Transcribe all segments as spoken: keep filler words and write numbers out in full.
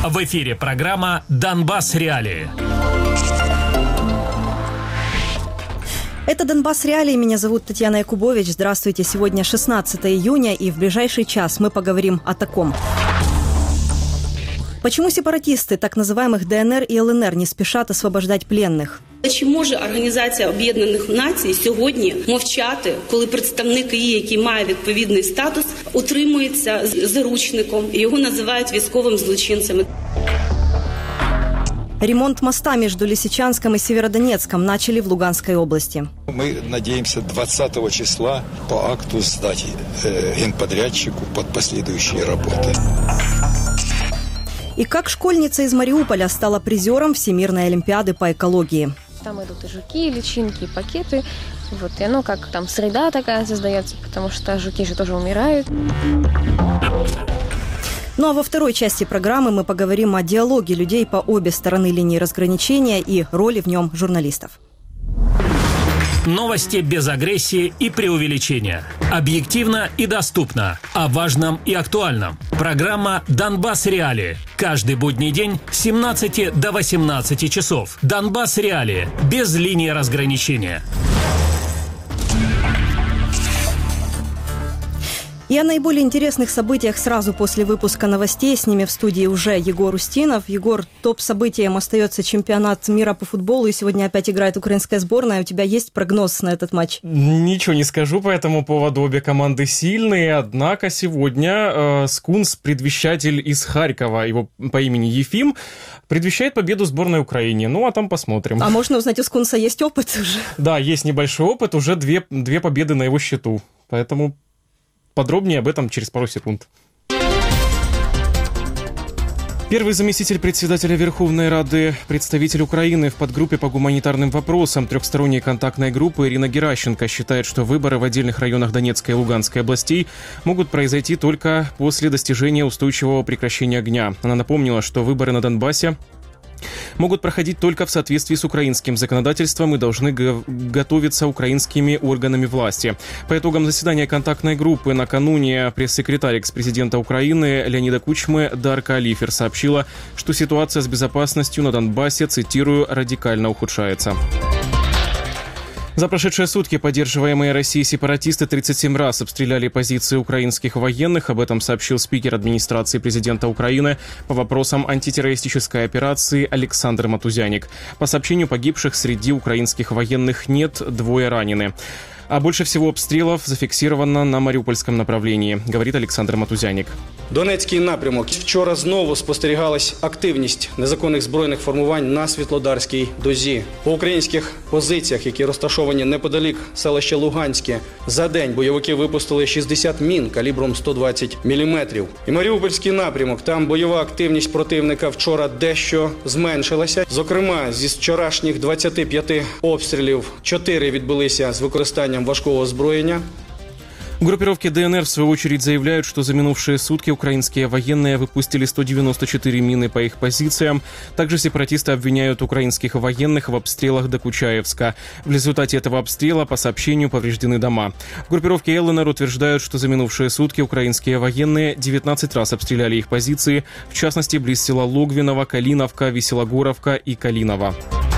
В эфире программа «Донбасс. Реалии». Это «Донбасс. Реалии». Меня зовут Татьяна Якубович. Здравствуйте. Сегодня шестнадцатое июня, и в ближайший час мы поговорим о таком. Почему сепаратисты так называемых ДНР и ЛНР не спешат освобождать пленных? Чи може Організація Об'єднаних Націй сьогодні мовчати, коли представник її, який має відповідний статус, утримується заручником і його називають військовим злочинцем? Ремонт моста между Лисичанском и Северодонецком начали в Луганской области. Мы надеемся двадцатого числа по акту сдать э, генподрядчику под последующие работы. И как школьница из Мариуполя стала призером Всемирной Олимпиады по экологии. Там идут и жуки, и личинки, и пакеты. Вот, и оно как там среда такая создается, потому что жуки же тоже умирают. Ну а во второй части программы мы поговорим о диалоге людей по обе стороны линии разграничения и роли в нем журналистов. Новости без агрессии и преувеличения. Объективно и доступно. О важном и актуальном. Программа «Донбасс. Реалии». Каждый будний день с семнадцати до восемнадцати часов. «Донбасс. Реалии». Без линии разграничения. И о наиболее интересных событиях сразу после выпуска новостей. С ними в студии уже Егор Устинов. Егор, топ-событием остается чемпионат мира по футболу. И сегодня опять играет украинская сборная. У тебя есть прогноз на этот матч? Ничего не скажу по этому поводу. Обе команды сильные. Однако сегодня э, Скунс, предвещатель из Харькова, его по имени Ефим, предвещает победу сборной Украине. Ну, а там посмотрим. А можно узнать, у Скунса есть опыт уже? Да, есть небольшой опыт. Уже две, две победы на его счету. Поэтому... Подробнее об этом через пару секунд. Первый заместитель председателя Верховной Рады, представитель Украины в подгруппе по гуманитарным вопросам трехсторонней контактной группы Ирина Геращенко считает, что выборы в отдельных районах Донецкой и Луганской областей могут произойти только после достижения устойчивого прекращения огня. Она напомнила, что выборы на Донбассе могут проходить только в соответствии с украинским законодательством и должны го- готовиться украинскими органами власти. По итогам заседания контактной группы накануне пресс-секретарь экс-президента Украины Леонида Кучмы Дарка Алифер сообщила, что ситуация с безопасностью на Донбассе, цитирую, радикально ухудшается. За прошедшие сутки поддерживаемые Россией сепаратисты тридцать семь раз обстреляли позиции украинских военных. Об этом сообщил спикер администрации президента Украины по вопросам антитеррористической операции Александр Матузяник. По сообщению погибших среди украинских военных нет, двое ранены. А больше всего обстрелов зафіксировано на Маріупольському направленні, говорить Олександр Матузяник. Донецький напрямок. Вчора знову спостерігалась активність незаконних збройних формувань на Світлодарській дозі. По українських позиціях, які розташовані неподалік селища Луганське, за день бойовики випустили шістдесят мін калібром сто двадцять міліметрів. І Маріупольський напрямок. Там бойова активність противника вчора дещо зменшилася. Зокрема, зі вчорашніх двадцяти п'яти обстрілів чотири відбулися з використанням важкого озброєння. Группировки ДНР, в свою очередь, заявляют, что за минувшие сутки украинские военные выпустили сто девяносто четыре мины по их позициям. Также сепаратисты обвиняют украинских военных в обстрелах Докучаевска. В результате этого обстрела, по сообщению, повреждены дома. Группировки ЛНР утверждают, что за минувшие сутки украинские военные девятнадцать раз обстреляли их позиции, в частности, близ села Логвиново, Калиновка, Веселогоровка и Калиново.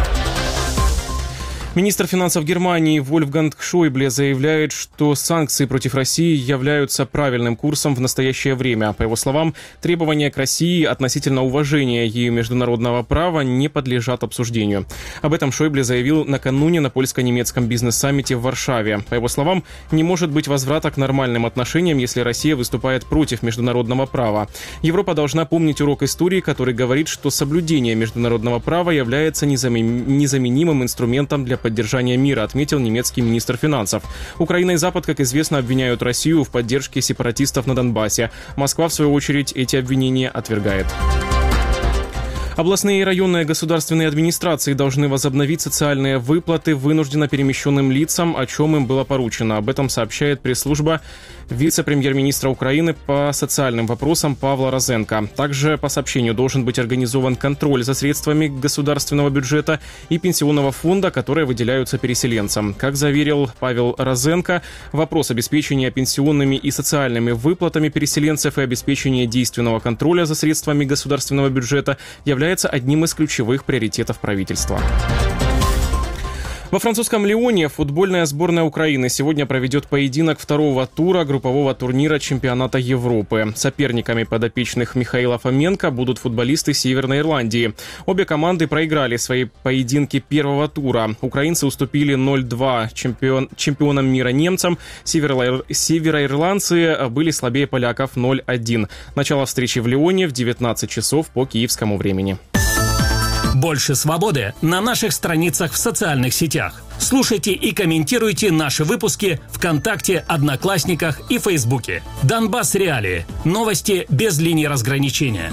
Министр финансов Германии Вольфганг Шойбле заявляет, что санкции против России являются правильным курсом в настоящее время. По его словам, требования к России относительно уважения ее международного права не подлежат обсуждению. Об этом Шойбле заявил накануне на польско-немецком бизнес-саммите в Варшаве. По его словам, не может быть возврата к нормальным отношениям, если Россия выступает против международного права. Европа должна помнить урок истории, который говорит, что соблюдение международного права является незаменимым инструментом для поддержания мира, отметил немецкий министр финансов. Украина и Запад, как известно, обвиняют Россию в поддержке сепаратистов на Донбассе. Москва, в свою очередь, эти обвинения отвергает. Областные и районные государственные администрации должны возобновить социальные выплаты вынужденно перемещенным лицам, о чем им было поручено. Об этом сообщает пресс-служба вице-премьер-министра Украины по социальным вопросам Павла Розенко. Также, по сообщению, должен быть организован контроль за средствами государственного бюджета и пенсионного фонда, которые выделяются переселенцам. Как заверил Павел Розенко, вопрос обеспечения пенсионными и социальными выплатами переселенцев и обеспечения действенного контроля за средствами государственного бюджета является одним из ключевых приоритетов правительства. Во французском Лионе футбольная сборная Украины сегодня проведет поединок второго тура группового турнира чемпионата Европы. Соперниками подопечных Михаила Фоменко будут футболисты Северной Ирландии. Обе команды проиграли свои поединки первого тура. Украинцы уступили ноль-два чемпион, чемпионам мира немцам. Северо- североирландцы были слабее поляков ноль-один. Начало встречи в Лионе в девятнадцать часов по киевскому времени. Больше свободы на наших страницах в социальных сетях. Слушайте и комментируйте наши выпуски ВКонтакте, Одноклассниках и Фейсбуке. Донбасс Реалии. Новости без линии разграничения.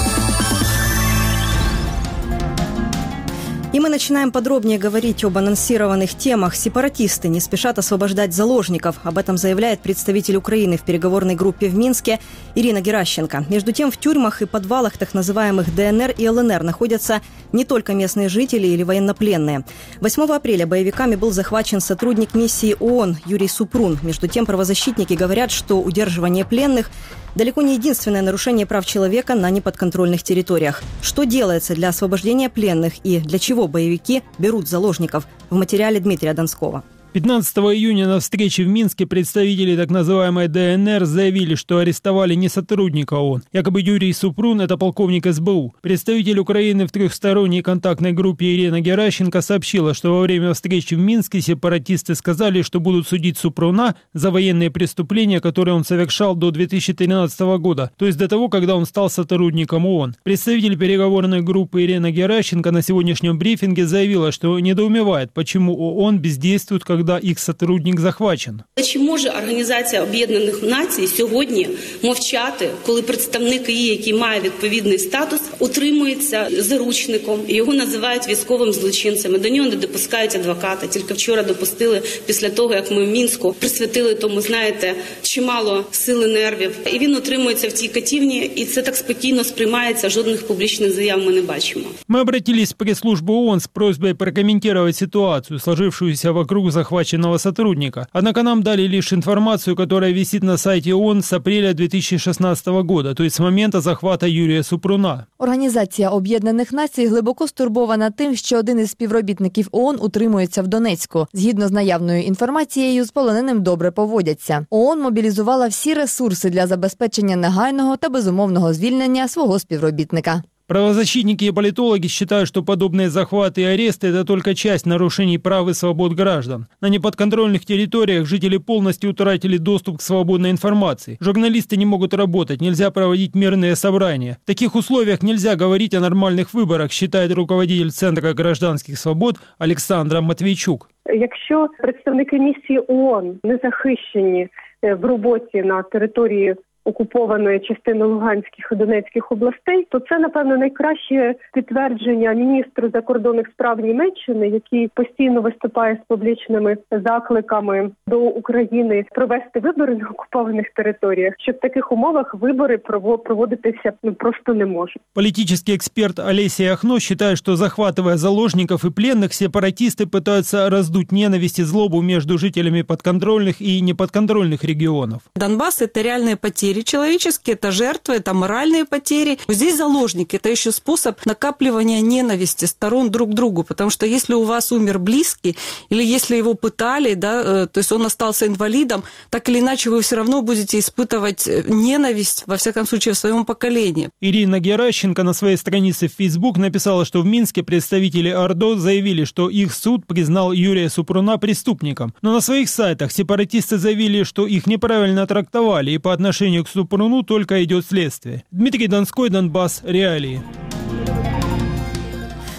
И мы начинаем подробнее говорить об анонсированных темах. Сепаратисты не спешат освобождать заложников. Об этом заявляет представитель Украины в переговорной группе в Минске Ирина Геращенко. Между тем, в тюрьмах и подвалах так называемых ДНР и ЛНР находятся не только местные жители или военнопленные. восьмого апреля боевиками был захвачен сотрудник миссии ООН Юрий Супрун. Между тем, правозащитники говорят, что удерживание пленных далеко не единственное нарушение прав человека на неподконтрольных территориях. Что делается для освобождения пленных и для чего боевики берут заложников? В материале Дмитрия Донского. пятнадцатого июня на встрече в Минске представители так называемой ДНР заявили, что арестовали не сотрудника ООН. Якобы Юрий Супрун – это полковник СБУ. Представитель Украины в трехсторонней контактной группе Ирина Геращенко сообщила, что во время встречи в Минске сепаратисты сказали, что будут судить Супруна за военные преступления, которые он совершал до две тысячи тринадцатого года, то есть до того, когда он стал сотрудником ООН. Представитель переговорной группы Ирина Геращенко на сегодняшнем брифинге заявила, что недоумевает, почему ООН бездействует, как когда їх сотрудник захвачен. Чи може Організація Об'єднаних Націй сьогодні мовчати, коли представник її, який має відповідний статус, утримується заручником, і його називають військовим злочинцем, до нього не допускають адвоката. Тільки вчора допустили, після того, як ми в Мінську присвятили тому, знаєте, чимало сили нервів. І він утримується в тій катівні, і це так спокійно сприймається, жодних публічних заяв ми не бачимо. Мы обратились в пресс-службу ООН с просьбой прокомментировать ситуацию, сложившуюся вокруг захваченного сотрудника. Однако нам дали лишь информацию, которая висит на сайте ООН с апреля две тысячи шестнадцатого года, то есть с момента захвата Юрія Супруна. Організація Об'єднаних Націй глибоко стурбована тим, що один із співробітників ООН утримується в Донецьку. Згідно з наявною інформацією, з полоненим добре поводяться. ООН мобілізувала всі ресурси для забезпечення негайного та безумовного звільнення свого співробітника. Правозащитники и политологи считают, что подобные захваты и аресты – это только часть нарушений прав и свобод граждан. На неподконтрольных территориях жители полностью утратили доступ к свободной информации. Журналисты не могут работать, нельзя проводить мирные собрания. В таких условиях нельзя говорить о нормальных выборах, считает руководитель Центра гражданских свобод Олександра Матвійчук. Якщо представники місії ООН не захищені в роботі на території окупованої частини Луганських і Донецьких областей, то це, напевно, найкраще підтвердження міністру закордонних справ Німеччини, який постійно виступає з публічними закликами до України провести вибори на окупованих територіях, що в таких умовах вибори проводитися ну, просто не можуть. Политический эксперт Олеся Яхно считает, что, захватывая заложников и пленных, сепаратисты пытаются раздуть ненависть и злобу между жителями подконтрольных и неподконтрольных регионов. Донбасс – это реальные потери человеческие, это жертвы, это моральные потери. Здесь заложники – это еще способ накапливания ненависти сторон друг к другу, потому что если у вас умер близкий, или если его пытали, да, то есть он остался инвалидом, так или иначе вы все равно будете испытывать ненависть, во всяком случае, в своем поколении. Ирина Геращенко на своей странице в Facebook написала, что в Минске представители ОРДО заявили, что их суд признал Юрия Супруна преступником. Но на своих сайтах сепаратисты заявили, что их неправильно трактовали, и по отношению к Супруну только идет следствие. Дмитрий Донской, Донбасс, Реалии.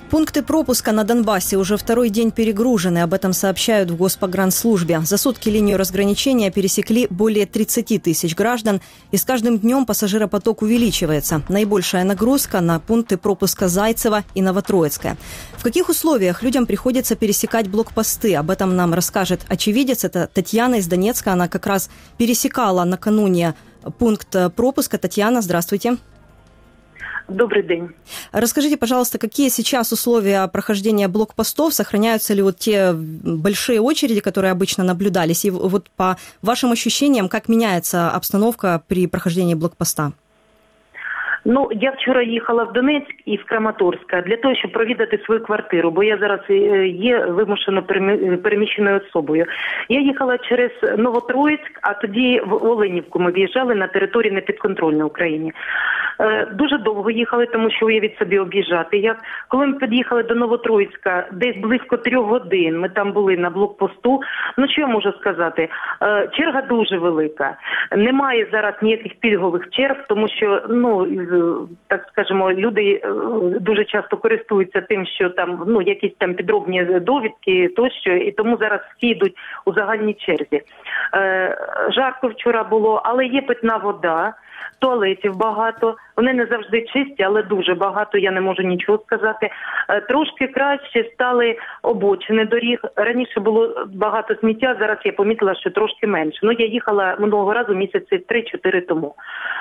Пункты пропуска на Донбассе уже второй день перегружены. Об этом сообщают в Госпогранслужбе. За сутки линию разграничения пересекли более тридцать тысяч граждан. И с каждым днем пассажиропоток увеличивается. Наибольшая нагрузка на пункты пропуска Зайцево и Новотроицкое. В каких условиях людям приходится пересекать блокпосты? Об этом нам расскажет очевидец. Это Татьяна из Донецка. Она как раз пересекала накануне пункт пропуска. Татьяна, здравствуйте. Добрый день. Расскажите, пожалуйста, какие сейчас условия прохождения блокпостов? Сохраняются ли вот те большие очереди, которые обычно наблюдались? И вот по вашим ощущениям, как меняется обстановка при прохождении блокпоста? Ну, я вчора їхала в Донецьк із Краматорська для того, щоб провідати свою квартиру, бо я зараз є вимушено переміщеною особою. Я їхала через Новотроїцьк, а тоді в Оленівку ми в'їжджали на територію непідконтрольної Україні. Дуже довго їхали, тому що уявіть собі об'їжджати. Як коли ми під'їхали до Новотроїцька, десь близько трьох годин, ми там були на блокпосту. Ну, що я можу сказати? Черга дуже велика. Немає зараз ніяких пільгових черг, тому що, ну, так скажемо, люди дуже часто користуються тим, що там, ну, якісь там підробні довідки тощо, і тому зараз всі йдуть у загальній черзі. Жарко вчора було, але є питна вода. Туалетів багато, вони не завжди чисті, але дуже багато, я не можу нічого сказати. Трошки краще стали обочини доріг. Раніше було багато сміття, зараз я помітила, що трошки менше. Ну, я їхала минулого разу місяці три-чотири тому.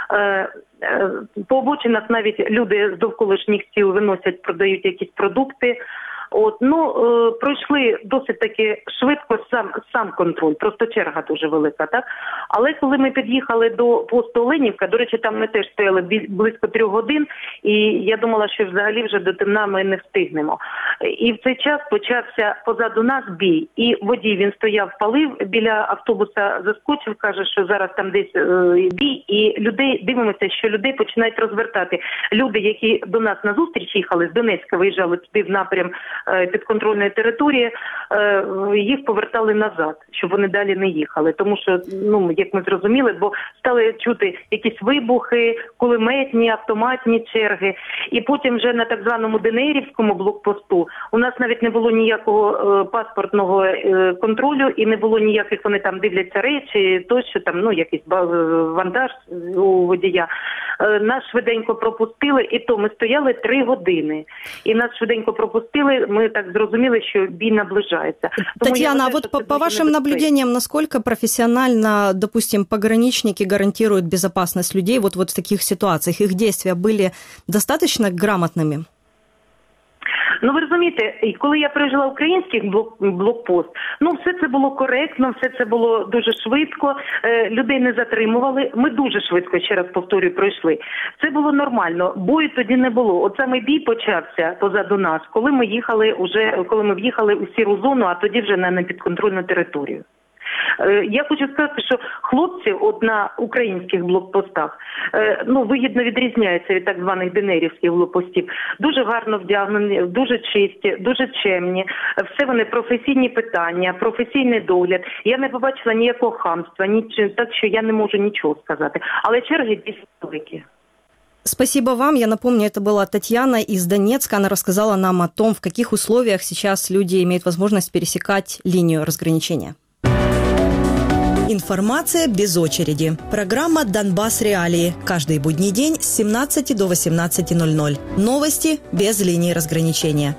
По обочинах навіть люди з довколишніх сіл виносять, продають якісь продукти. От, ну, е, пройшли досить таки швидко сам, сам контроль, просто черга дуже велика, так? Але коли ми під'їхали до посту Оленівка, до речі, там ми теж стояли близько трьох годин, і я думала, що взагалі вже до темна ми не встигнемо. І в цей час почався позаду нас бій, і водій, він стояв, палив біля автобуса, заскочив, каже, що зараз там десь е, бій, і людей, дивимося, що людей починають розвертати. Люди, які до нас на зустріч їхали, з Донецька виїжджали туди в напрям підконтрольної території, їх повертали назад, щоб вони далі не їхали. Тому що, ну, як ми зрозуміли, бо стали чути якісь вибухи, кулеметні, автоматні черги. І потім вже на так званому ДНРівському блокпосту у нас навіть не було ніякого паспортного контролю і не було ніяких, вони там дивляться речі, тощо там, ну, якийсь вантаж у водія. Нас швиденько пропустили, і то ми стояли три години. І нас швиденько пропустили, мы так зрозумели, что бій наближается. Татьяна, а вот по, по вашим наблюдениям, насколько профессионально, допустим, пограничники гарантируют безопасность людей вот, вот в таких ситуациях? Их действия были достаточно грамотными? Ну, ви розумієте, коли я пережила український блок, блокпост, ну, все це було коректно, все це було дуже швидко, е, людей не затримували, ми дуже швидко, ще раз повторюю, пройшли. Це було нормально, бою тоді не було. От саме бій почався позаду нас, коли ми їхали уже, коли ми в'їхали у сіру зону, а тоді вже на непідконтрольну територію. Я хочу сказати, що хлопці от на українських блокпостах, ну, вигідно відрізняються від так званих ДНРівських блокпостів. Дуже гарно вдягнені, дуже чисті, дуже чемні. Все вони професійні питання, професійний догляд. Я не побачила ніякого хамства, ніч... так що я не можу нічого сказати. Але черги дійсно великі. Спасибо вам. Я напомню, это была Татьяна из Донецка. Она рассказала нам о том, в каких условиях сейчас люди имеют возможность пересекать линию разграничения. Информация без очереди. Программа «Донбасс Реалии». Каждый будний день с семнадцати до восемнадцати ноль-ноль. Новости без линии разграничения.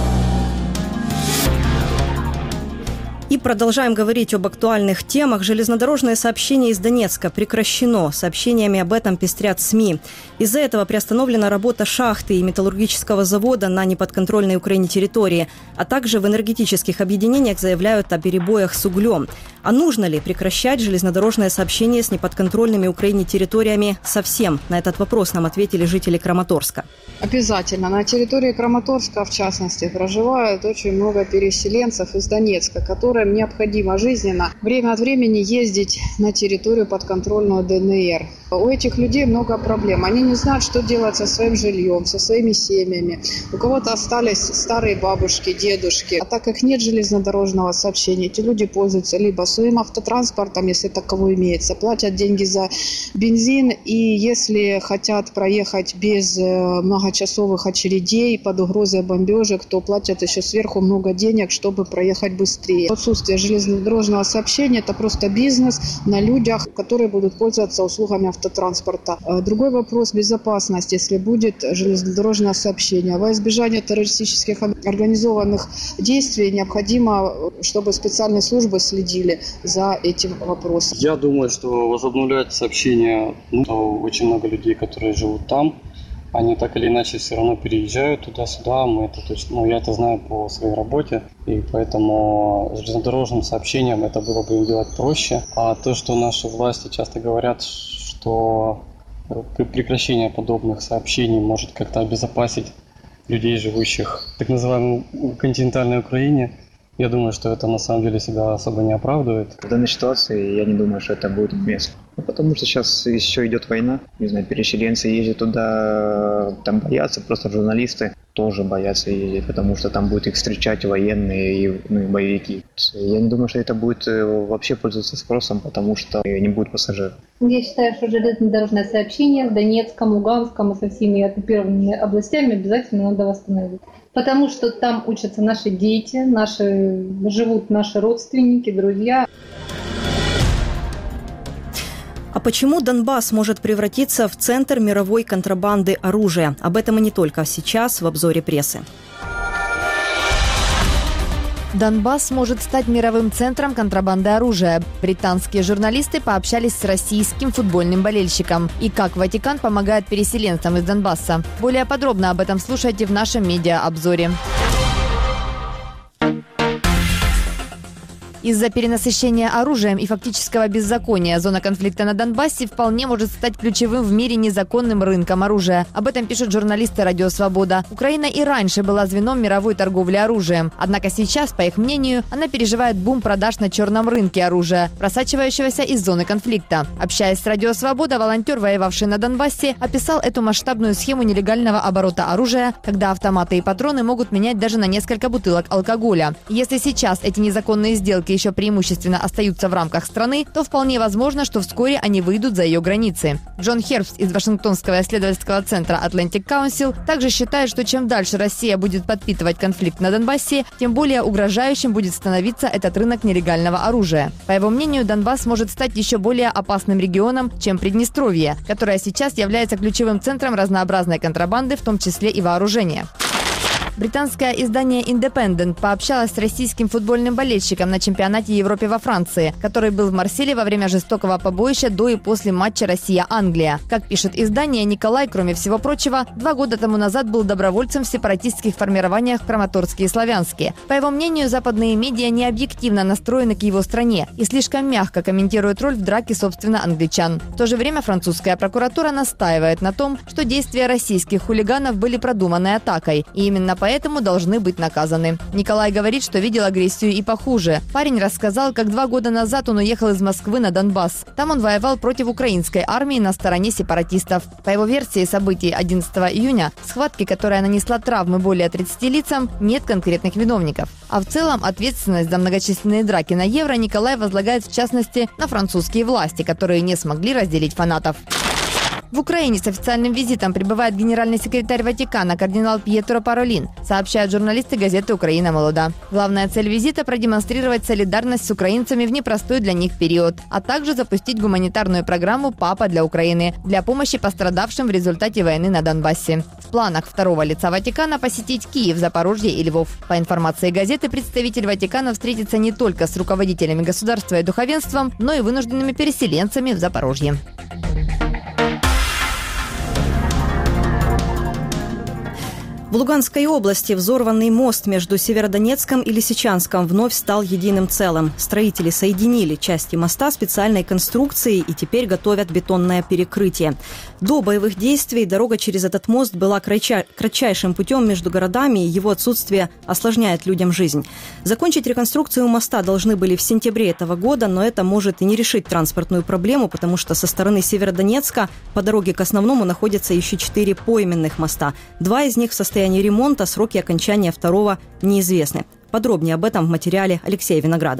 И продолжаем говорить об актуальных темах. Железнодорожное сообщение из Донецка прекращено. Сообщениями об этом пестрят СМИ. Из-за этого приостановлена работа шахты и металлургического завода на неподконтрольной Украине территории, а также в энергетических объединениях заявляют о перебоях с углем. А нужно ли прекращать железнодорожное сообщение с неподконтрольными Украине территориями совсем? На этот вопрос нам ответили жители Краматорска. Обязательно. На территории Краматорска, в частности, проживают очень много переселенцев из Донецка, которым необходимо жизненно время от времени ездить на территорию подконтрольного ДНР. У этих людей много проблем. Они не знают, что делать со своим жильем, со своими семьями. У кого-то остались старые бабушки, дедушки. А так как нет железнодорожного сообщения, эти люди пользуются либо своим автотранспортом, если таковой имеется, платят деньги за бензин, и если хотят проехать без многочасовых очередей под угрозой бомбежек, то платят еще сверху много денег, чтобы проехать быстрее. Отсутствие железнодорожного сообщения – это просто бизнес на людях, которые будут пользоваться услугами автотранспорта. Другой вопрос – безопасность, если будет железнодорожное сообщение. Во избежание террористических организованных действий необходимо, чтобы специальные службы следили за этим вопросом. Я думаю, что возобновлять сообщения, ну, очень много людей, которые живут там, они так или иначе все равно переезжают туда-сюда. Мы это точно, ну, я это знаю по своей работе, и поэтому железнодорожным сообщением это было бы им делать проще. А то, что наши власти часто говорят, что прекращение подобных сообщений может как-то обезопасить людей, живущих в так называемой континентальной Украине, я думаю, что это на самом деле себя особо не оправдывает. В данной ситуации я не думаю, что это будет уместно. Ну, потому что сейчас еще идет война. Не знаю, переселенцы ездят туда, там боятся, просто журналисты тоже боятся ездить, потому что там будут их встречать военные и, ну, и боевики. Я не думаю, что это будет вообще пользоваться спросом, потому что не будет пассажиров. Я считаю, что железнодорожное сообщение в Донецком, Луганском и со всеми оккупированными областями обязательно надо восстановить. Потому что там учатся наши дети, наши, живут наши родственники, друзья. А почему Донбасс может превратиться в центр мировой контрабанды оружия? Об этом и не только сейчас в обзоре прессы. Донбасс может стать мировым центром контрабанды оружия. Британские журналисты пообщались с российским футбольным болельщиком. И как Ватикан помогает переселенцам из Донбасса. Более подробно об этом слушайте в нашем медиа-обзоре. Из-за перенасыщения оружием и фактического беззакония зона конфликта на Донбассе вполне может стать ключевым в мире незаконным рынком оружия. Об этом пишут журналисты «Радио Свобода». Украина и раньше была звеном мировой торговли оружием. Однако сейчас, по их мнению, она переживает бум продаж на черном рынке оружия, просачивающегося из зоны конфликта. Общаясь с «Радио Свобода», волонтер, воевавший на Донбассе, описал эту масштабную схему нелегального оборота оружия, когда автоматы и патроны могут менять даже на несколько бутылок алкоголя. Если сейчас эти незаконные сделки еще преимущественно остаются в рамках страны, то вполне возможно, что вскоре они выйдут за ее границы. Джон Хербст из Вашингтонского исследовательского центра Atlantic Council также считает, что чем дальше Россия будет подпитывать конфликт на Донбассе, тем более угрожающим будет становиться этот рынок нелегального оружия. По его мнению, Донбасс может стать еще более опасным регионом, чем Приднестровье, которое сейчас является ключевым центром разнообразной контрабанды, в том числе и вооружения. Британское издание «Independent» пообщалось с российским футбольным болельщиком на чемпионате Европы во Франции, который был в Марселе во время жестокого побоища до и после матча Россия-Англия. Как пишет издание, Николай, кроме всего прочего, два года тому назад был добровольцем в сепаратистских формированиях в Краматорске и Славянске. По его мнению, западные медиа не объективно настроены к его стране и слишком мягко комментируют роль в драке, собственно, англичан. В то же время французская прокуратура настаивает на том, что действия российских хулиганов были продуманной атакой, и именно поэтому должны быть наказаны. Николай говорит, что видел агрессию и похуже. Парень рассказал, как два года назад он уехал из Москвы на Донбасс. Там он воевал против украинской армии на стороне сепаратистов. По его версии событий одиннадцатого июня, схватки, которая нанесла травмы более тридцати лицам, нет конкретных виновников. А в целом ответственность за многочисленные драки на Евро Николай возлагает в частности на французские власти, которые не смогли разделить фанатов. В Украине с официальным визитом прибывает генеральный секретарь Ватикана кардинал Пьетро Паролин, сообщают журналисты газеты «Украина молода». Главная цель визита – продемонстрировать солидарность с украинцами в непростой для них период, а также запустить гуманитарную программу «Папа для Украины» для помощи пострадавшим в результате войны на Донбассе. В планах второго лица Ватикана посетить Киев, Запорожье и Львов. По информации газеты, представитель Ватикана встретится не только с руководителями государства и духовенством, но и вынужденными переселенцами в Запорожье. В Луганской области взорванный мост между Северодонецком и Лисичанском вновь стал единым целым. Строители соединили части моста специальной конструкцией и теперь готовят бетонное перекрытие. До боевых действий дорога через этот мост была кратча... кратчайшим путем между городами, и его отсутствие осложняет людям жизнь. Закончить реконструкцию моста должны были в сентябре этого года, но это может и не решить транспортную проблему, потому что со стороны Северодонецка по дороге к основному находятся еще четыре пойменных моста. Два из них в состоянии ремонта, сроки окончания второго неизвестны. Подробнее об этом в материале Алексея Виноградова.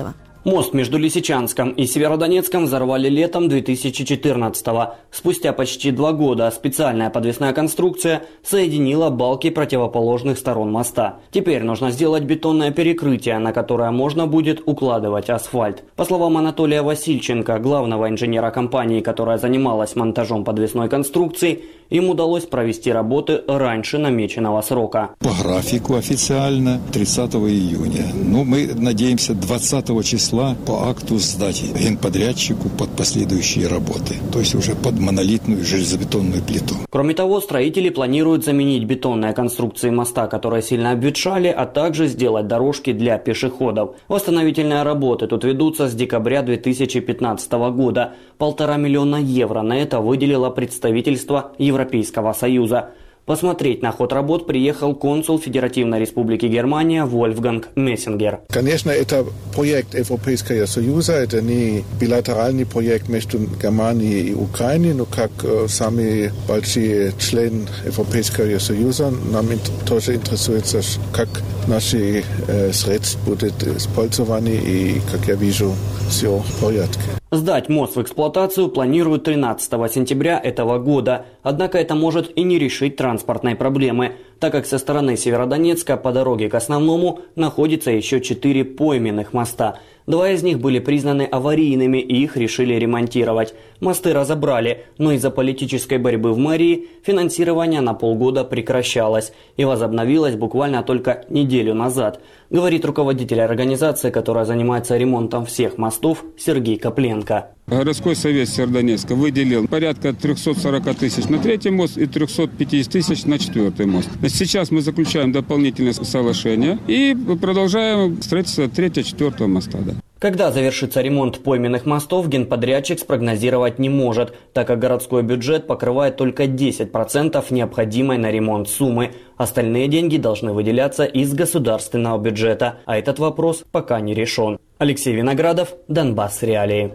Мост между Лисичанском и Северодонецком взорвали летом две тысячи четырнадцатого. Спустя почти два года специальная подвесная конструкция соединила балки противоположных сторон моста. Теперь нужно сделать бетонное перекрытие, на которое можно будет укладывать асфальт. По словам Анатолия Васильченко, главного инженера компании, которая занималась монтажом подвесной конструкции, им удалось провести работы раньше намеченного срока. По графику официально тридцатого июня. Ну, мы надеемся двадцатого числа по акту сдать генподрядчику под последующие работы, то есть уже под монолитную железобетонную плиту. Кроме того, строители планируют заменить бетонные конструкции моста, которые сильно обветшали, а также сделать дорожки для пешеходов. Восстановительные работы тут ведутся с декабря две тысячи пятнадцатого года. Полтора миллиона евро на это выделило представительство Европейского Союза. Посмотреть на ход работ приехал консул Федеративной Республики Германия Вольфганг Мессингер. Конечно, это проект Европейского Союза, это не билатеральный проект между Германией и Украиной, но как самые большие члены Европейского Союза нам тоже интересуется, как наши средства будут использованы и, как я вижу, все в порядке. Сдать мост в эксплуатацию планируют тринадцатого сентября этого года. Однако это может и не решить транспортной проблемы, так как со стороны Северодонецка по дороге к основному находится еще четыре пойменных моста. Два из них были признаны аварийными и их решили ремонтировать. Мосты разобрали, но из-за политической борьбы в мэрии финансирование на полгода прекращалось и возобновилось буквально только неделю назад, говорит руководитель организации, которая занимается ремонтом всех мостов, Сергей Копленко. Городской совет Северодонецка выделил порядка триста сорок тысяч на третий мост и триста пятьдесят тысяч на четвертый мост. Сейчас мы заключаем дополнительное соглашение и продолжаем строительство третьего-четвертого моста. Да. Когда завершится ремонт пойменных мостов, генподрядчик спрогнозировать не может, так как городской бюджет покрывает только десять процентов необходимой на ремонт суммы. Остальные деньги должны выделяться из государственного бюджета, а этот вопрос пока не решен. Алексей Виноградов, Донбасс Реалии.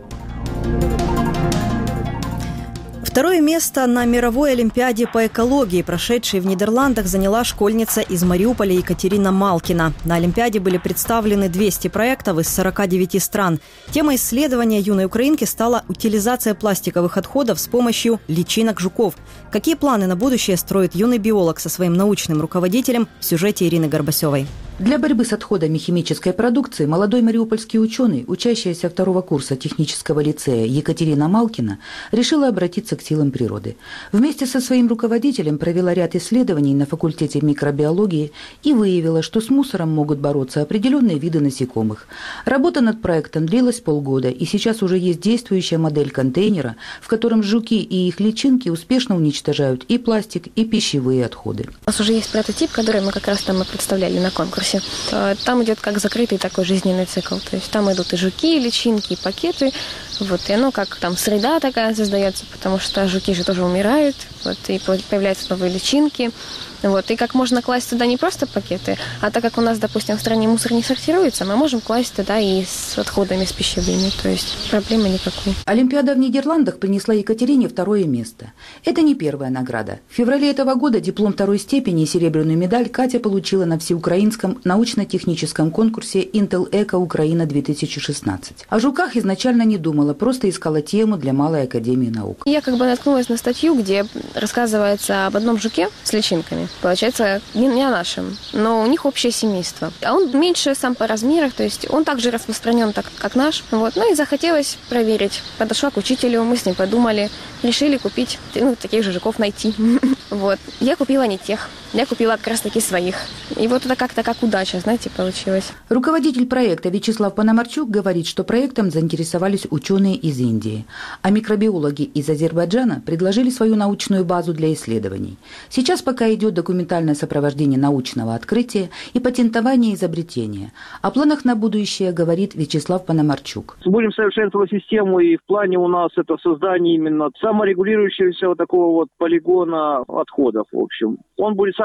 Второе место на мировой олимпиаде по экологии, прошедшей в Нидерландах, заняла школьница из Мариуполя Екатерина Малкина. На олимпиаде были представлены двести проектов из сорока девяти стран. Темой исследования юной украинки стала утилизация пластиковых отходов с помощью личинок жуков. Какие планы на будущее строит юный биолог со своим научным руководителем в сюжете Ирины Горбасевой. Для борьбы с отходами химической продукции молодой мариупольский ученый, учащаяся второго курса технического лицея Екатерина Малкина, решила обратиться к силам природы. Вместе со своим руководителем провела ряд исследований на факультете микробиологии и выявила, что с мусором могут бороться определенные виды насекомых. Работа над проектом длилась полгода, и сейчас уже есть действующая модель контейнера, в котором жуки и их личинки успешно уничтожают и пластик, и пищевые отходы. У нас уже есть прототип, который мы как раз там и представляли на конкурсе. Там идет как закрытый такой жизненный цикл. То есть там идут и жуки, и личинки, и пакеты. Вот, и оно как там среда такая создается, потому что жуки же тоже умирают, вот, и появляются новые личинки. Вот, и как можно класть туда не просто пакеты, а так как у нас, допустим, в стране мусор не сортируется, мы можем класть туда и с отходами, с пищевыми, то есть проблемы никакой. Олимпиада в Нидерландах принесла Екатерине второе место. Это не первая награда. В феврале этого года диплом второй степени и серебряную медаль Катя получила на всеукраинском научно-техническом конкурсе Intel Eco Украина-две тысячи шестнадцать. О жуках изначально не думала, просто искала тему для Малой академии наук. Я как бы наткнулась на статью, где рассказывается об одном жуке с личинками. Получается, не, не о нашем, но у них общее семейство. А он меньше сам по размерах, то есть он также распространен, так, как наш. Вот. Ну и захотелось проверить. Подошла к учителю, мы с ним подумали, решили купить, ну, таких же жуков найти. Вот. Я купила не тех, я купила как раз таки своих. И вот это как-то как удача, знаете, получилось. Руководитель проекта Вячеслав Пономарчук говорит, что проектом заинтересовались ученые из Индии, а микробиологи из Азербайджана предложили свою научную базу для исследований. Сейчас пока идет документальное сопровождение научного открытия и патентование изобретения. О планах на будущее говорит Вячеслав Пономарчук. Будем совершенствовать систему, и в плане у нас это создание именно саморегулирующегося вот такого вот полигона отходов, в общем. Он будет сам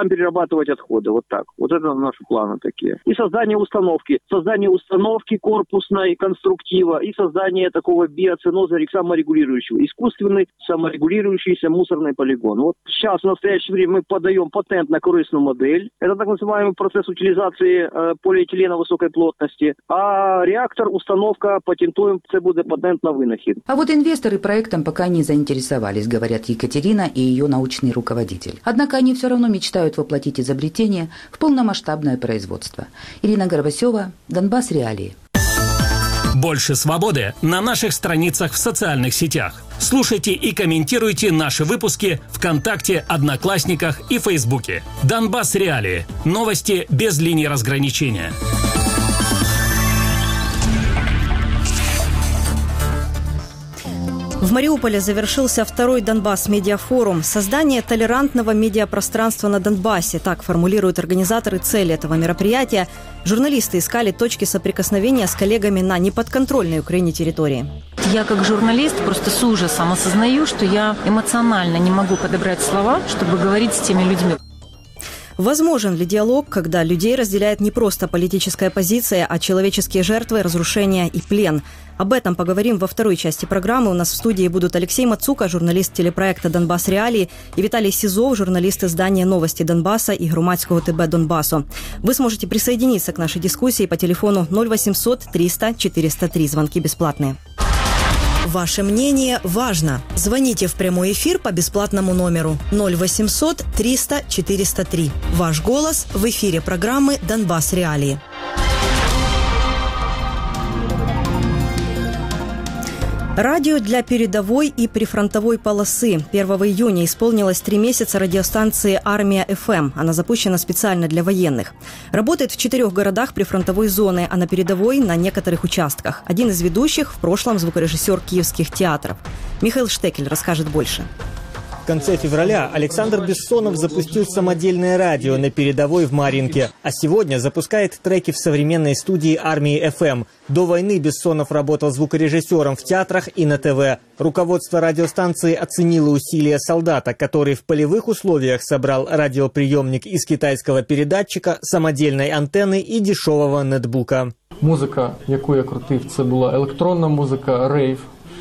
там перерабатывать отходы. Вот так. Вот это наши планы такие. И создание установки. Создание установки корпусной, конструктива и создание такого биоценоза саморегулирующего. Искусственный саморегулирующийся мусорный полигон. Вот сейчас в настоящее время мы подаем патент на корыстную модель. Это так называемый процесс утилизации э, полиэтилена высокой плотности. А реактор, установка, патентуем, это будет патент на вынахид. А вот инвесторы проектом пока не заинтересовались, говорят Екатерина и ее научный руководитель. Однако они все равно мечтают воплотить изобретение в полномасштабное производство. Ирина Горбасева, Донбасс Реалии. Больше свободы на наших страницах в социальных сетях. Слушайте и комментируйте наши выпуски ВКонтакте, Одноклассниках и Фейсбуке. Донбасс Реалии. Новости без линии разграничения. В Мариуполе завершился второй Донбасс-медиафорум. Создание толерантного медиапространства на Донбассе. Так формулируют организаторы цели этого мероприятия. Журналисты искали точки соприкосновения с коллегами на неподконтрольной Украине территории. Я как журналист просто с ужасом осознаю, что я эмоционально не могу подобрать слова, чтобы говорить с теми людьми. Возможен ли диалог, когда людей разделяет не просто политическая позиция, а человеческие жертвы, разрушения и плен? Об этом поговорим во второй части программы. У нас в студии будут Алексей Мацука, журналист телепроекта «Донбасс Реалии», и Виталий Сизов, журналист издания «Новости Донбасса» и громадского ТБ «Донбассу». Вы сможете присоединиться к нашей дискуссии по телефону ноль восемьсот триста четыреста три. Звонки бесплатные. Ваше мнение важно. Звоните в прямой эфир по бесплатному номеру ноль восемьсот триста четыреста три. Ваш голос в эфире программы «Донбасс Реалии». Радио для передовой и прифронтовой полосы. первого июня исполнилось три месяца радиостанции «Армия эф эм». Она запущена специально для военных. Работает в четырех городах прифронтовой зоны, а на передовой на некоторых участках. Один из ведущих в прошлом звукорежиссер киевских театров. Михаил Штекель расскажет больше. В конце февраля Александр Бессонов запустил самодельное радио на передовой в Марьинке, а сегодня запускает треки в современной студии «Армии эф эм». До войны Бессонов работал звукорежиссером в театрах и на ТВ. Руководство радиостанции оценило усилия солдата, который в полевых условиях собрал радиоприемник из китайского передатчика, самодельной антенны и дешевого нетбука. Музика, яку я крутив, це була електронна музика, рейв.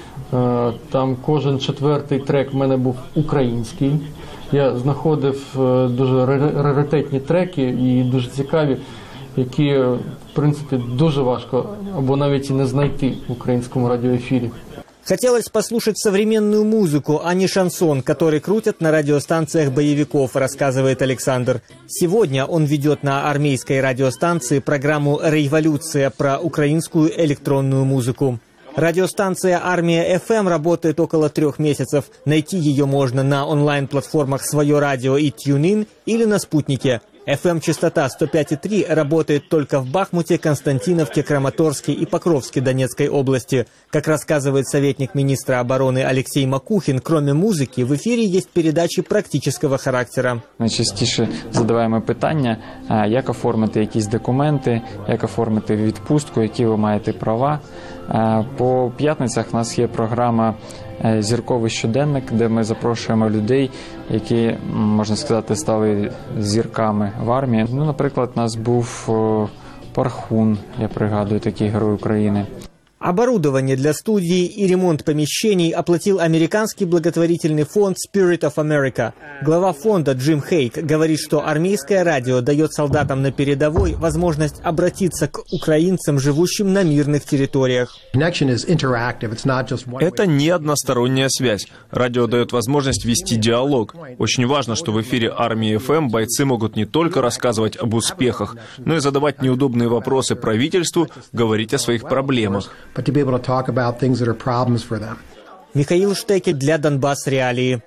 Там кожен четвертий трек в мене був український. Я знаходив дуже раритетні треки і дуже цікаві, які, в принципі, дуже важко або навіть і не знайти в українському радіоефірі. Хотелось послушать современную музыку, а не шансон, который крутят на радиостанциях боевиков, рассказывает Александр. Сегодня он ведет на армейской радиостанции программу «Революция» про украинскую электронную музыку. Радиостанция «Армия эф эм» работает около трех месяцев. Найти ее можно на онлайн-платформах «Свое радио» и TuneIn или на спутнике. эф эм-частота сто пять и три работает только в Бахмуте, Константиновке, Краматорске и Покровске Донецкой области. Как рассказывает советник министра обороны Алексей Макухин, кроме музыки в эфире есть передачи практического характера. Найчастіше задаваємо питання, як оформити якісь документи, як оформити відпустку, які ви маєте права. По п'ятницях у нас є програма «Зірковий щоденник», де ми запрошуємо людей, які, можна сказати, стали зірками в армії. Ну, наприклад, у нас був Пархун, я пригадую, такий герой України. Оборудование для студии и ремонт помещений оплатил американский благотворительный фонд Spirit of America. Глава фонда Джим Хейк говорит, что армейское радио дает солдатам на передовой возможность обратиться к украинцам, живущим на мирных территориях. Это не односторонняя связь. Радио дает возможность вести диалог. Очень важно, что в эфире «Армии эф эм» бойцы могут не только рассказывать об успехах, но и задавать неудобные вопросы правительству, говорить о своих проблемах. But to be able to talk about things that are problems for them. Михаил Штекель для Донбасс Реалии.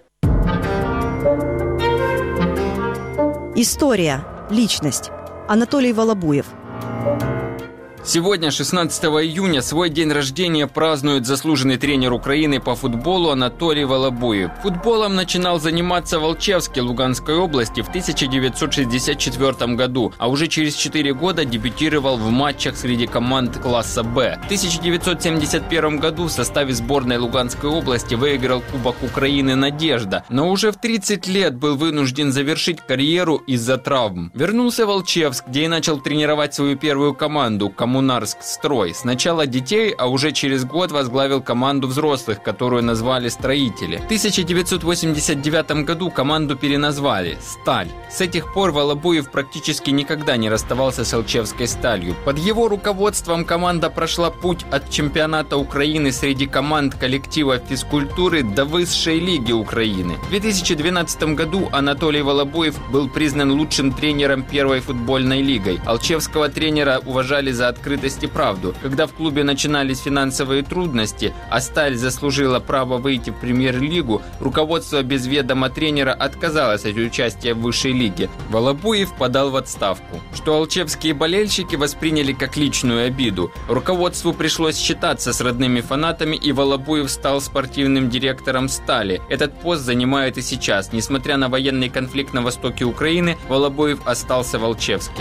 История. Личность. Анатолий Волобуев. Сегодня, шестнадцатого июня, свой день рождения празднует заслуженный тренер Украины по футболу Анатолий Волобуев. Футболом начинал заниматься в Алчевске Луганской области в тысяча девятьсот шестьдесят четвёртом году, а уже через четыре года дебютировал в матчах среди команд класса «Б». В тысяча девятьсот семьдесят первом году в составе сборной Луганской области выиграл Кубок Украины «Надежда», но уже в тридцать лет был вынужден завершить карьеру из-за травм. Вернулся в Алчевск, где и начал тренировать свою первую команду – «Коммунарск-Строй». Сначала детей, а уже через год возглавил команду взрослых, которую назвали «Строители». В тысяча девятьсот восемьдесят девятом году команду переназвали «Сталь». С этих пор Волобуев практически никогда не расставался с алчевской «Сталью». Под его руководством команда прошла путь от чемпионата Украины среди команд коллектива физкультуры до высшей лиги Украины. В две тысячи двенадцатом году Анатолий Волобуев был признан лучшим тренером первой футбольной лигой. Алчевского тренера уважали за открытость и правду. Когда в клубе начинались финансовые трудности, а «Сталь» заслужила право выйти в премьер-лигу, руководство без ведома тренера отказалось от участия в высшей лиге. Волобуев подал в отставку, что алчевские болельщики восприняли как личную обиду. Руководству пришлось считаться с родными фанатами, и Волобуев стал спортивным директором «Стали». Этот пост занимает и сейчас. Несмотря на военный конфликт на востоке Украины, Волобуев остался в Алчевске.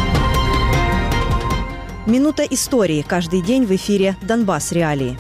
Минута истории. Каждый день в эфире «Донбасс. Реалии».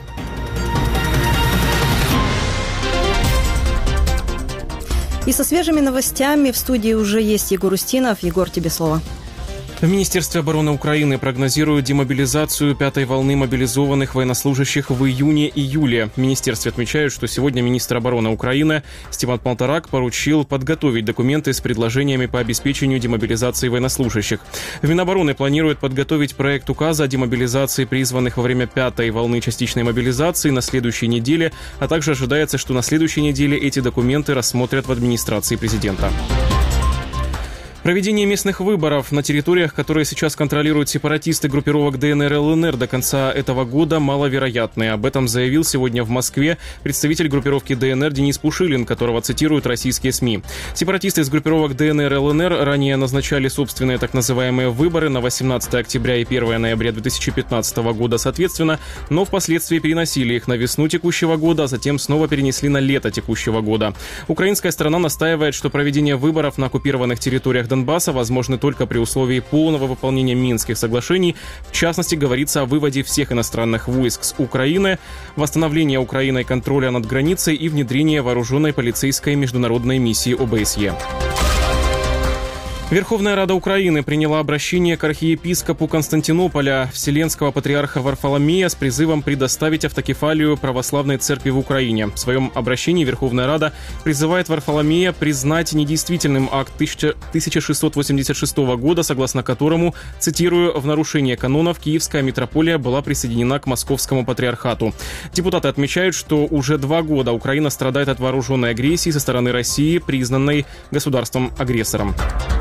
И со свежими новостями в студии уже есть Егор Устинов. Егор, тебе слово. В Министерстве обороны Украины прогнозируют демобилизацию пятой волны мобилизованных военнослужащих в июне-июле. В министерстве отмечают, что сегодня министр обороны Украины Степан Полторак поручил подготовить документы с предложениями по обеспечению демобилизации военнослужащих. В Минобороны планируют подготовить проект указа о демобилизации призванных во время пятой волны частичной мобилизации на следующей неделе, а также ожидается, что на следующей неделе эти документы рассмотрят в администрации президента. Проведение местных выборов на территориях, которые сейчас контролируют сепаратисты группировок ДНР и ЛНР, до конца этого года маловероятны. Об этом заявил сегодня в Москве представитель группировки ДНР Денис Пушилин, которого цитируют российские СМИ. Сепаратисты из группировок ДНР и ЛНР ранее назначали собственные так называемые выборы на восемнадцатое октября и первое ноября две тысячи пятнадцатого года соответственно, но впоследствии переносили их на весну текущего года, а затем снова перенесли на лето текущего года. Украинская сторона настаивает, что проведение выборов на оккупированных территориях Донбасса возможны только при условии полного выполнения Минских соглашений. В частности, говорится о выводе всех иностранных войск с Украины, восстановлении Украиной контроля над границей и внедрении вооруженной полицейской международной миссии О Бэ С Е. Верховная Рада Украины приняла обращение к архиепископу Константинополя Вселенского патриарха Варфоломея с призывом предоставить автокефалию православной церкви в Украине. В своем обращении Верховная Рада призывает Варфоломея признать недействительным акт тысяча шестьсот восемьдесят шестого года, согласно которому, цитирую, «в нарушение канонов Киевская митрополия была присоединена к Московскому патриархату». Депутаты отмечают, что уже два года Украина страдает от вооруженной агрессии со стороны России, признанной государством-агрессором.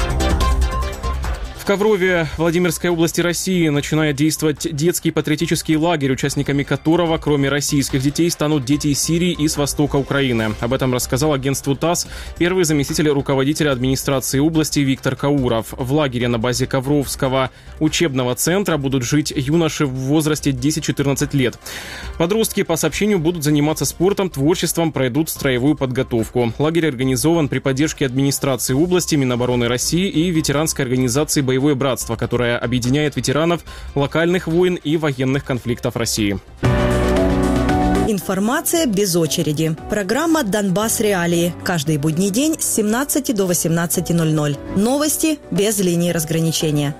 В Коврове Владимирской области России начинает действовать детский патриотический лагерь, участниками которого, кроме российских детей, станут дети из Сирии и с востока Украины. Об этом рассказал агентству ТАСС первый заместитель руководителя администрации области Виктор Кауров. В лагере на базе Ковровского учебного центра будут жить юноши в возрасте десять-четырнадцать лет. Подростки, по сообщению, будут заниматься спортом, творчеством, пройдут строевую подготовку. Лагерь организован при поддержке администрации области, Минобороны России и ветеранской организации «Боевой «Боевое братство», которое объединяет ветеранов локальных войн и военных конфликтов России. Информация без очереди. Программа «Донбасс. Реалии». Каждый будний день с семнадцати до восемнадцати ноль-ноль. Новости без линии разграничения.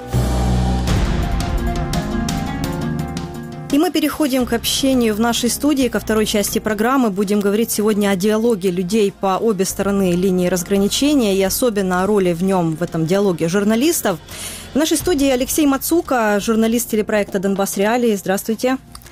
И мы переходим к общению в нашей студии, ко второй части программы. Будем говорить сегодня о диалоге людей по обе стороны линии разграничения и особенно о роли в нем, в этом диалоге, журналистов. В нашей студии Алексей Мацука, журналист телепроекта «Донбасс. Реалии». Здравствуйте.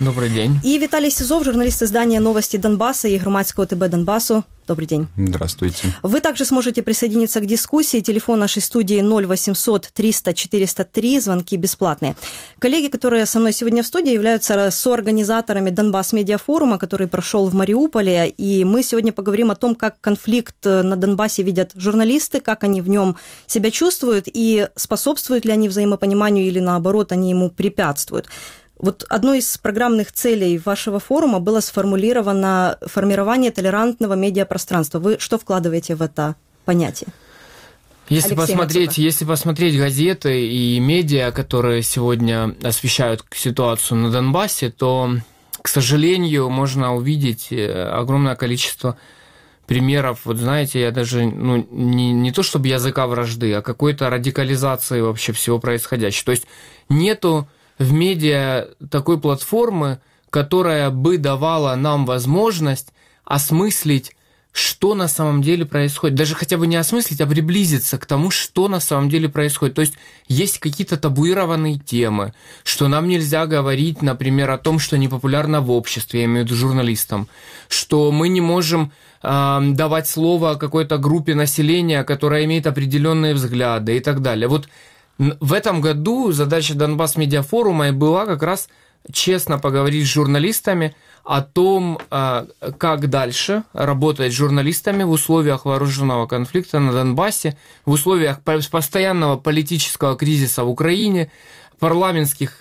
Добрый день. И Виталий Сизов, журналист издания «Новости Донбасса» и громадского ТБ Донбассу. Добрый день. Здравствуйте. Вы также сможете присоединиться к дискуссии. Телефон нашей студии ноль восемьсот триста четыреста три, звонки бесплатные. Коллеги, которые со мной сегодня в студии, являются соорганизаторами Донбасс медиафорума, который прошел в Мариуполе. И мы сегодня поговорим о том, как конфликт на Донбассе видят журналисты, как они в нем себя чувствуют и способствуют ли они взаимопониманию или, наоборот, они ему препятствуют. Вот одной из программных целей вашего форума было сформулировано формирование толерантного медиапространства. Вы что вкладываете в это понятие? Если посмотреть, если посмотреть газеты и медиа, которые сегодня освещают ситуацию на Донбассе, то, к сожалению, можно увидеть огромное количество примеров, вот знаете, я даже, ну, не, не то чтобы языка вражды, а какой-то радикализации вообще всего происходящего. То есть нету в медиа такой платформы, которая бы давала нам возможность осмыслить, что на самом деле происходит. Даже хотя бы не осмыслить, а приблизиться к тому, что на самом деле происходит. То есть есть какие-то табуированные темы, что нам нельзя говорить, например, о том, что непопулярно в обществе, я имею в виду журналистам, что мы не можем э, давать слово какой-то группе населения, которая имеет определенные взгляды и так далее. Вот в этом году задача Донбасс медиафорума и была как раз честно поговорить с журналистами о том, как дальше работать с журналистами в условиях вооруженного конфликта на Донбассе, в условиях постоянного политического кризиса в Украине, парламентских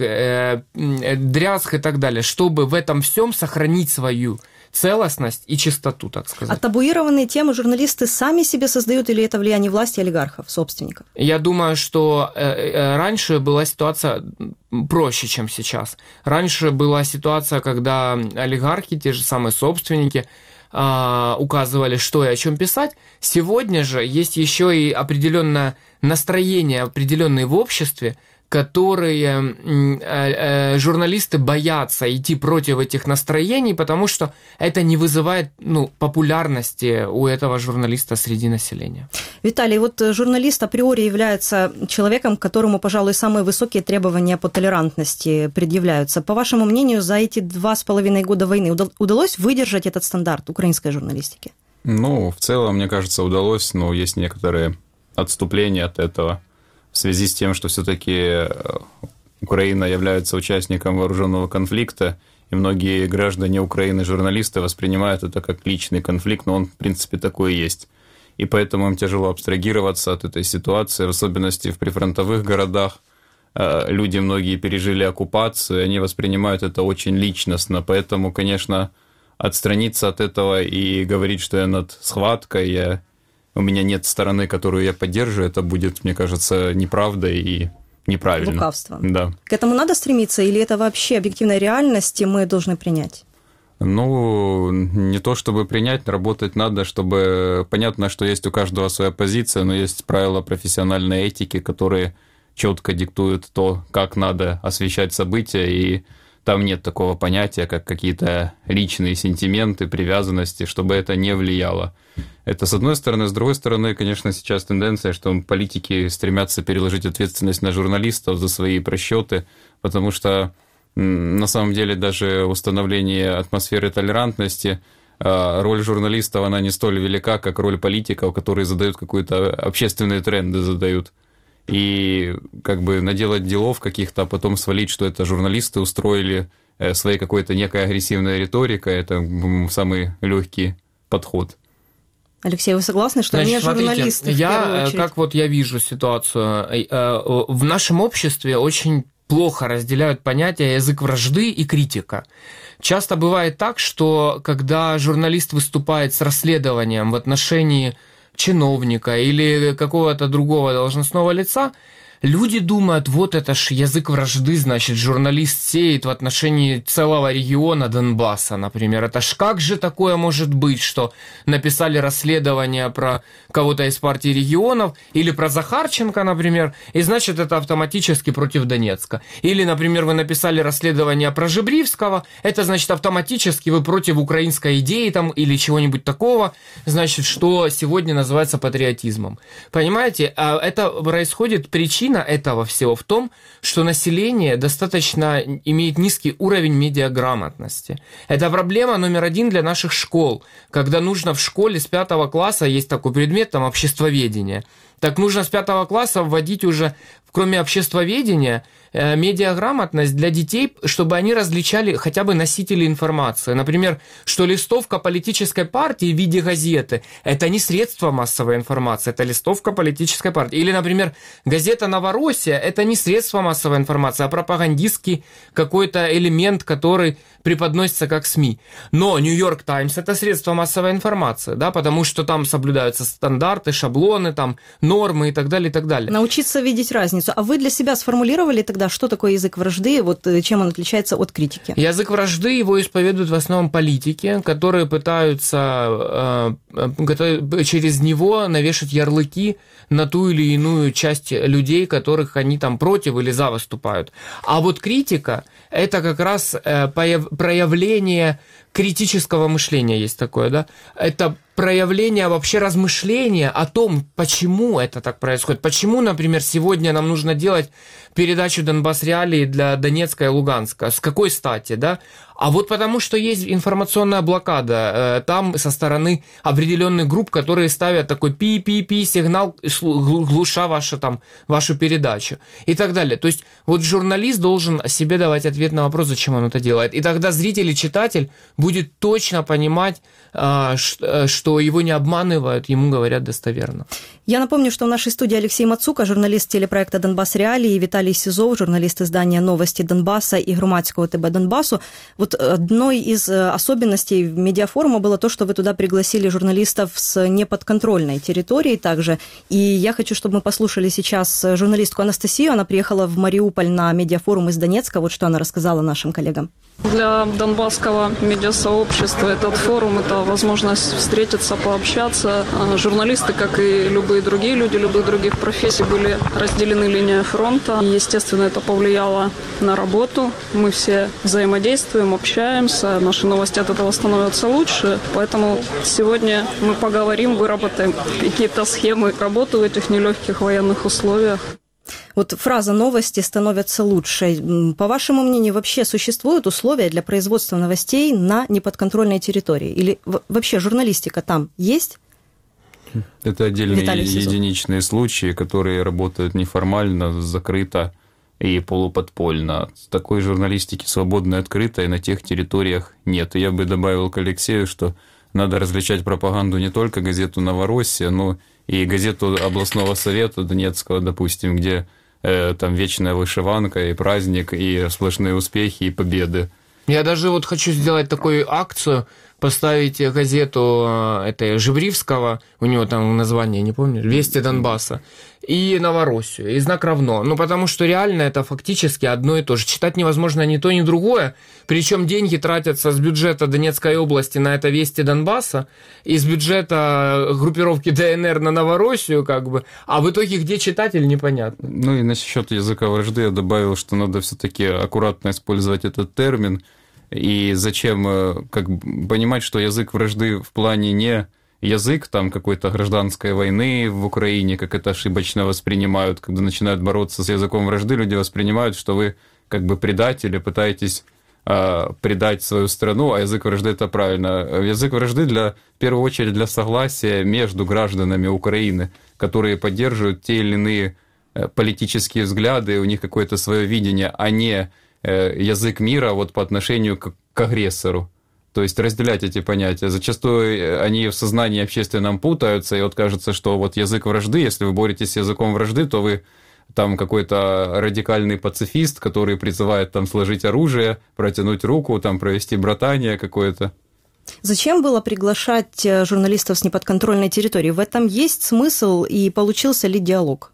дрязг и так далее, чтобы в этом всем сохранить свою целостность и чистоту, так сказать. А табуированные темы журналисты сами себе создают или это влияние власти, олигархов, собственников? Я думаю, что раньше была ситуация проще, чем сейчас. Раньше была ситуация, когда олигархи, те же самые собственники, указывали, что и о чем писать. Сегодня же есть еще и определенное настроение, определенное в обществе, которые э, э, журналисты боятся идти против этих настроений, потому что это не вызывает, ну, популярности у этого журналиста среди населения. Виталий, вот журналист априори является человеком, которому, пожалуй, самые высокие требования по толерантности предъявляются. По вашему мнению, за эти два с половиной года войны удалось выдержать этот стандарт украинской журналистики? Ну, в целом, мне кажется, удалось, но есть некоторые отступления от этого. В связи с тем, что все-таки Украина является участником вооруженного конфликта, и многие граждане Украины, журналисты, воспринимают это как личный конфликт, но он, в принципе, такой и есть. И поэтому им тяжело абстрагироваться от этой ситуации, в особенности в прифронтовых городах. Люди многие пережили оккупацию, и они воспринимают это очень личностно. Поэтому, конечно, отстраниться от этого и говорить, что я над схваткой, я... у меня нет стороны, которую я поддерживаю, это будет, мне кажется, неправдой и неправильно. Лукавство. Да. К этому надо стремиться, или это вообще объективная реальность, и мы должны принять? Ну, не то чтобы принять, работать надо, чтобы... Понятно, что есть у каждого своя позиция, но есть правила профессиональной этики, которые четко диктуют то, как надо освещать события, и там нет такого понятия, как какие-то личные сентименты, привязанности, чтобы это не влияло. Это с одной стороны. С другой стороны, конечно, сейчас тенденция, что политики стремятся переложить ответственность на журналистов за свои просчеты, потому что на самом деле даже установление атмосферы толерантности, роль журналистов, она не столь велика, как роль политиков, которые задают какие-то общественные тренды, задают. И как бы наделать делов каких-то, а потом свалить, что это журналисты устроили своей какой-то некой агрессивной риторикой, это самый легкий подход. Алексей, вы согласны, что Значит, не смотрите, журналисты в я, первую очередь? как вот я вижу ситуацию, в нашем обществе очень плохо разделяют понятия язык вражды и критика. Часто бывает так, что когда журналист выступает с расследованием в отношении чиновника или какого-то другого должностного лица, люди думают, вот это ж язык вражды, значит, журналист сеет в отношении целого региона Донбасса, например. Это ж как же такое может быть, что написали расследование про кого-то из партии регионов или про Захарченко, например, и значит, это автоматически против Донецка. Или, например, вы написали расследование про Жебривского, это значит, автоматически вы против украинской идеи там или чего-нибудь такого, значит, что сегодня называется патриотизмом. Понимаете? Это происходит причина причина этого всего в том, что население достаточно имеет низкий уровень медиаграмотности. Это проблема номер один для наших школ. Когда нужно в школе с пятого класса, есть такой предмет, там, обществоведение, так нужно с пятого класса вводить уже, кроме обществоведения, медиаграмотность для детей, чтобы они различали хотя бы носители информации. Например, что листовка политической партии в виде газеты – это не средство массовой информации, это листовка политической партии. Или, например, газета «Новороссия» – это не средство массовой информации, а пропагандистский какой-то элемент, который преподносится как СМИ. Но «Нью-Йорк Таймс» – это средство массовой информации, да, потому что там соблюдаются стандарты, шаблоны, там, нормы и так далее, и так далее. Научиться видеть разницу. А вы для себя сформулировали тогда, что такое язык вражды, вот чем он отличается от критики? Язык вражды, его исповедуют в основном политики, которые пытаются э, через него навешать ярлыки на ту или иную часть людей, которых они там против или за выступают. А вот критика – это как раз э, проявление критического мышления, есть такое, да? Это проявление вообще размышления о том, почему это так происходит. Почему, например, сегодня нам нужно делать передачу «Донбасс Реалии» для Донецка и Луганска. С какой стати, да? А вот потому, что есть информационная блокада э, там со стороны определенных групп, которые ставят такой пи-пи-пи сигнал, глуша вашу, там, вашу передачу и так далее. То есть вот журналист должен себе давать ответ на вопрос, зачем он это делает. И тогда зритель и читатель будет точно понимать, э, что его не обманывают, ему говорят достоверно. Я напомню, что в нашей студии Алексей Мацука, журналист телепроекта «Донбасс Реалии», и Виталий Сизов, журналист издания «Новости Донбасса» и громадского ТБ «Донбассу». Вот одной из особенностей медиафорума было то, что вы туда пригласили журналистов с неподконтрольной территории также. И я хочу, чтобы мы послушали сейчас журналистку Анастасию. Она приехала в Мариуполь на медиафорум из Донецка. Вот что она рассказала нашим коллегам. Для донбасского медиасообщества этот форум – это возможность встретиться, пообщаться. Журналисты, как и любые другие люди, любых других профессий, были разделены линией фронта. Естественно, это повлияло на работу. Мы все взаимодействуем, общаемся, наши новости от этого становятся лучше. Поэтому сегодня мы поговорим, выработаем какие-то схемы работы в этих нелегких военных условиях. Вот фраза «новости становятся лучше». По вашему мнению, вообще существуют условия для производства новостей на неподконтрольной территории? Или вообще журналистика там есть? Это отдельные единичные случаи, которые работают неформально, закрыто и полуподпольно. Такой журналистики свободной, открытой на тех территориях нет. И я бы добавил к Алексею, что надо различать пропаганду не только газету «Новороссия», но и газету областного совета Донецкого, допустим, где э, там вечная вышиванка и праздник, и сплошные успехи, и победы. Я даже вот хочу сделать такую акцию, поставить газету этой Жевривского, у него там название, не помню, «Вести Донбасса», и «Новороссию», и «Знак равно». Ну, потому что реально это фактически одно и то же. Читать невозможно ни то, ни другое. Причем деньги тратятся с бюджета Донецкой области на это «Вести Донбасса», из бюджета группировки ДНР на «Новороссию», как бы. А в итоге где читатель, непонятно. Ну и насчет языка вражды я добавил, что надо все-таки аккуратно использовать этот термин. И зачем как понимать, что язык вражды в плане не язык там какой-то гражданской войны в Украине, как это ошибочно воспринимают, когда начинают бороться с языком вражды, люди воспринимают, что вы как бы предатели, пытаетесь э, предать свою страну, а язык вражды это правильно. Язык вражды для, в первую очередь для согласия между гражданами Украины, которые поддерживают те или иные политические взгляды, у них какое-то свое видение, а не язык мира вот по отношению к, к агрессору. То есть разделять эти понятия. Зачастую они в сознании общественном путаются, и вот кажется, что вот язык вражды, если вы боретесь с языком вражды, то вы там какой-то радикальный пацифист, который призывает там сложить оружие, протянуть руку, там провести братание какое-то. Зачем было приглашать журналистов с неподконтрольной территории? В этом есть смысл, и получился ли диалог?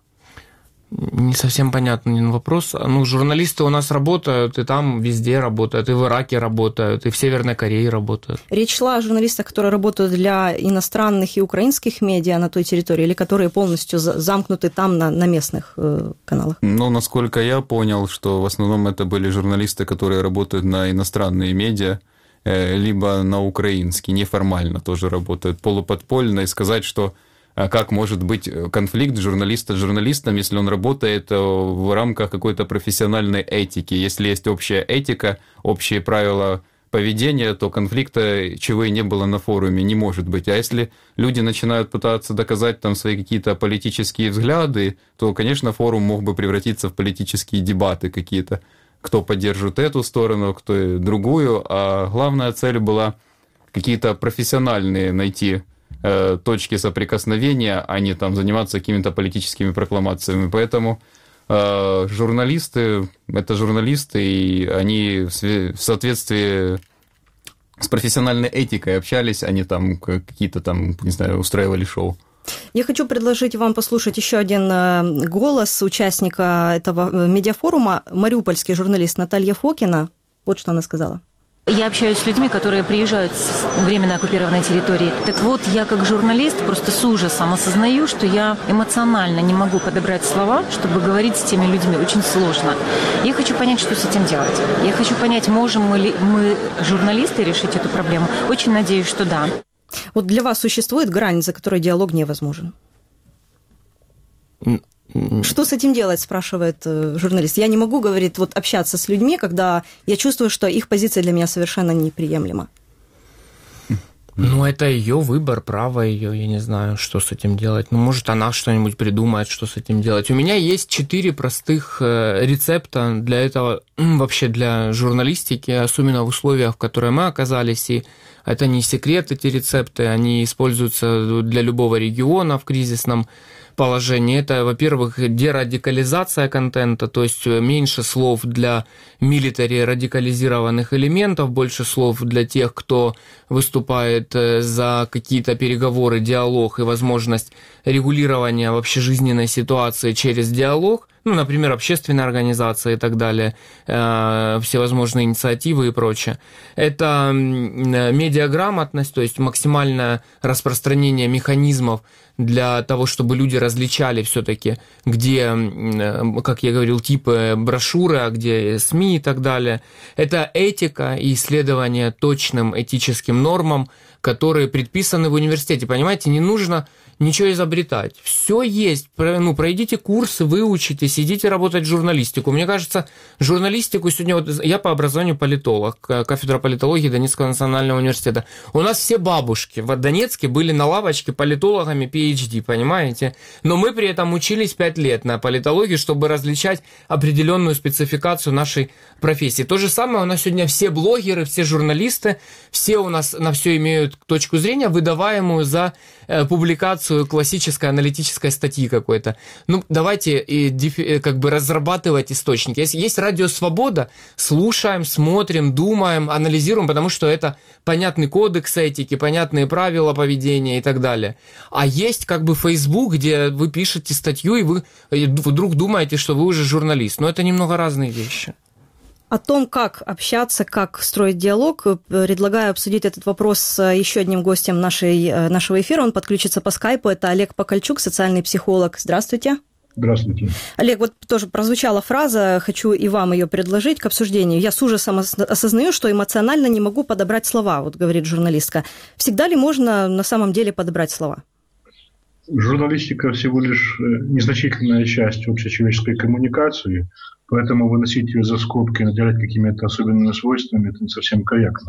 Не совсем понятный вопрос. Ну, журналисты у нас работают, и там везде работают, и в Ираке работают, и в Северной Корее работают. Речь шла о журналистах, которые работают для иностранных и украинских медиа на той территории, или которые полностью замкнуты там на, на местных э, каналах? Ну, насколько я понял, что в основном это были журналисты, которые работают на иностранные медиа, э, либо на украинские, неформально тоже работают, полуподпольно, и сказать, что А как может быть конфликт журналиста с журналистом, если он работает в рамках какой-то профессиональной этики? Если есть общая этика, общие правила поведения, то конфликта, чего и не было на форуме, не может быть. А если люди начинают пытаться доказать там свои какие-то политические взгляды, то, конечно, форум мог бы превратиться в политические дебаты какие-то. Кто поддерживает эту сторону, кто другую. А главная цель была какие-то профессиональные найти точки соприкосновения, а не там заниматься какими-то политическими прокламациями. Поэтому э, журналисты – это журналисты, и они в соответствии с профессиональной этикой общались, они там какие-то там, не знаю, устраивали шоу. Я хочу предложить вам послушать еще один голос участника этого медиафорума, мариупольский журналист Наталья Фокина. Вот что она сказала. Я общаюсь с людьми, которые приезжают с временно оккупированной территории. Так вот, я как журналист просто с ужасом осознаю, что я эмоционально не могу подобрать слова, чтобы говорить с теми людьми. Очень сложно. Я хочу понять, что с этим делать. Я хочу понять, можем мы ли мы, журналисты, решить эту проблему. Очень надеюсь, что да. Вот для вас существует грань, за которой диалог невозможен? Что с этим делать, спрашивает журналист. Я не могу, говорит, вот общаться с людьми, когда я чувствую, что их позиция для меня совершенно неприемлема. Ну, это ее выбор, право ее, я не знаю, что с этим делать. Ну, может, она что-нибудь придумает, что с этим делать. У меня есть четыре простых рецепта для этого, вообще для журналистики, особенно в условиях, в которых мы оказались, и это не секрет, эти рецепты, они используются для любого региона в кризисном положении. Это, во-первых, дерадикализация контента, то есть меньше слов для милитари радикализированных элементов, больше слов для тех, кто выступает за какие-то переговоры, диалог и возможность регулирования вообще жизненной ситуации через диалог, ну, например, общественные организации и так далее, э, всевозможные инициативы и прочее. Это медиаграмотность, то есть максимальное распространение механизмов для того, чтобы люди различали все-таки, где, как я говорил, типы брошюры, а где СМИ и так далее. Это этика и исследование точным этическим нормам, которые предписаны в университете. Понимаете, не нужно ничего изобретать. Все есть. Ну, пройдите курсы, выучитесь, идите работать в журналистику. Мне кажется, журналистику сегодня... Вот я по образованию политолог, кафедра политологии Донецкого национального университета. У нас все бабушки в Донецке были на лавочке политологами пи эйч ди, понимаете? Но мы при этом учились пять лет на политологии, чтобы различать определенную спецификацию нашей профессии. То же самое у нас сегодня все блогеры, все журналисты, все у нас на все имеют точку зрения, выдаваемую за э, публикацию классической аналитической статьи какой-то. Ну, давайте и, дифи, как бы разрабатывать источники. Есть, есть радио «Свобода», слушаем, смотрим, думаем, анализируем, потому что это понятный кодекс этики, понятные правила поведения и так далее. А есть как бы Facebook, где вы пишете статью, и вы вдруг думаете, что вы уже журналист. Но это немного разные вещи. О том, как общаться, как строить диалог, предлагаю обсудить этот вопрос с еще одним гостем нашей, нашего эфира. Он подключится по скайпу. Это Олег Покальчук, социальный психолог. Здравствуйте. Здравствуйте. Олег, вот тоже прозвучала фраза, хочу и вам ее предложить к обсуждению. Я с ужасом осознаю, что эмоционально не могу подобрать слова, вот говорит журналистка. Всегда ли можно на самом деле подобрать слова? Журналистика всего лишь незначительная часть общечеловеческой коммуникации, поэтому выносить ее за скобки, наделять какими-то особенными свойствами, это не совсем корректно.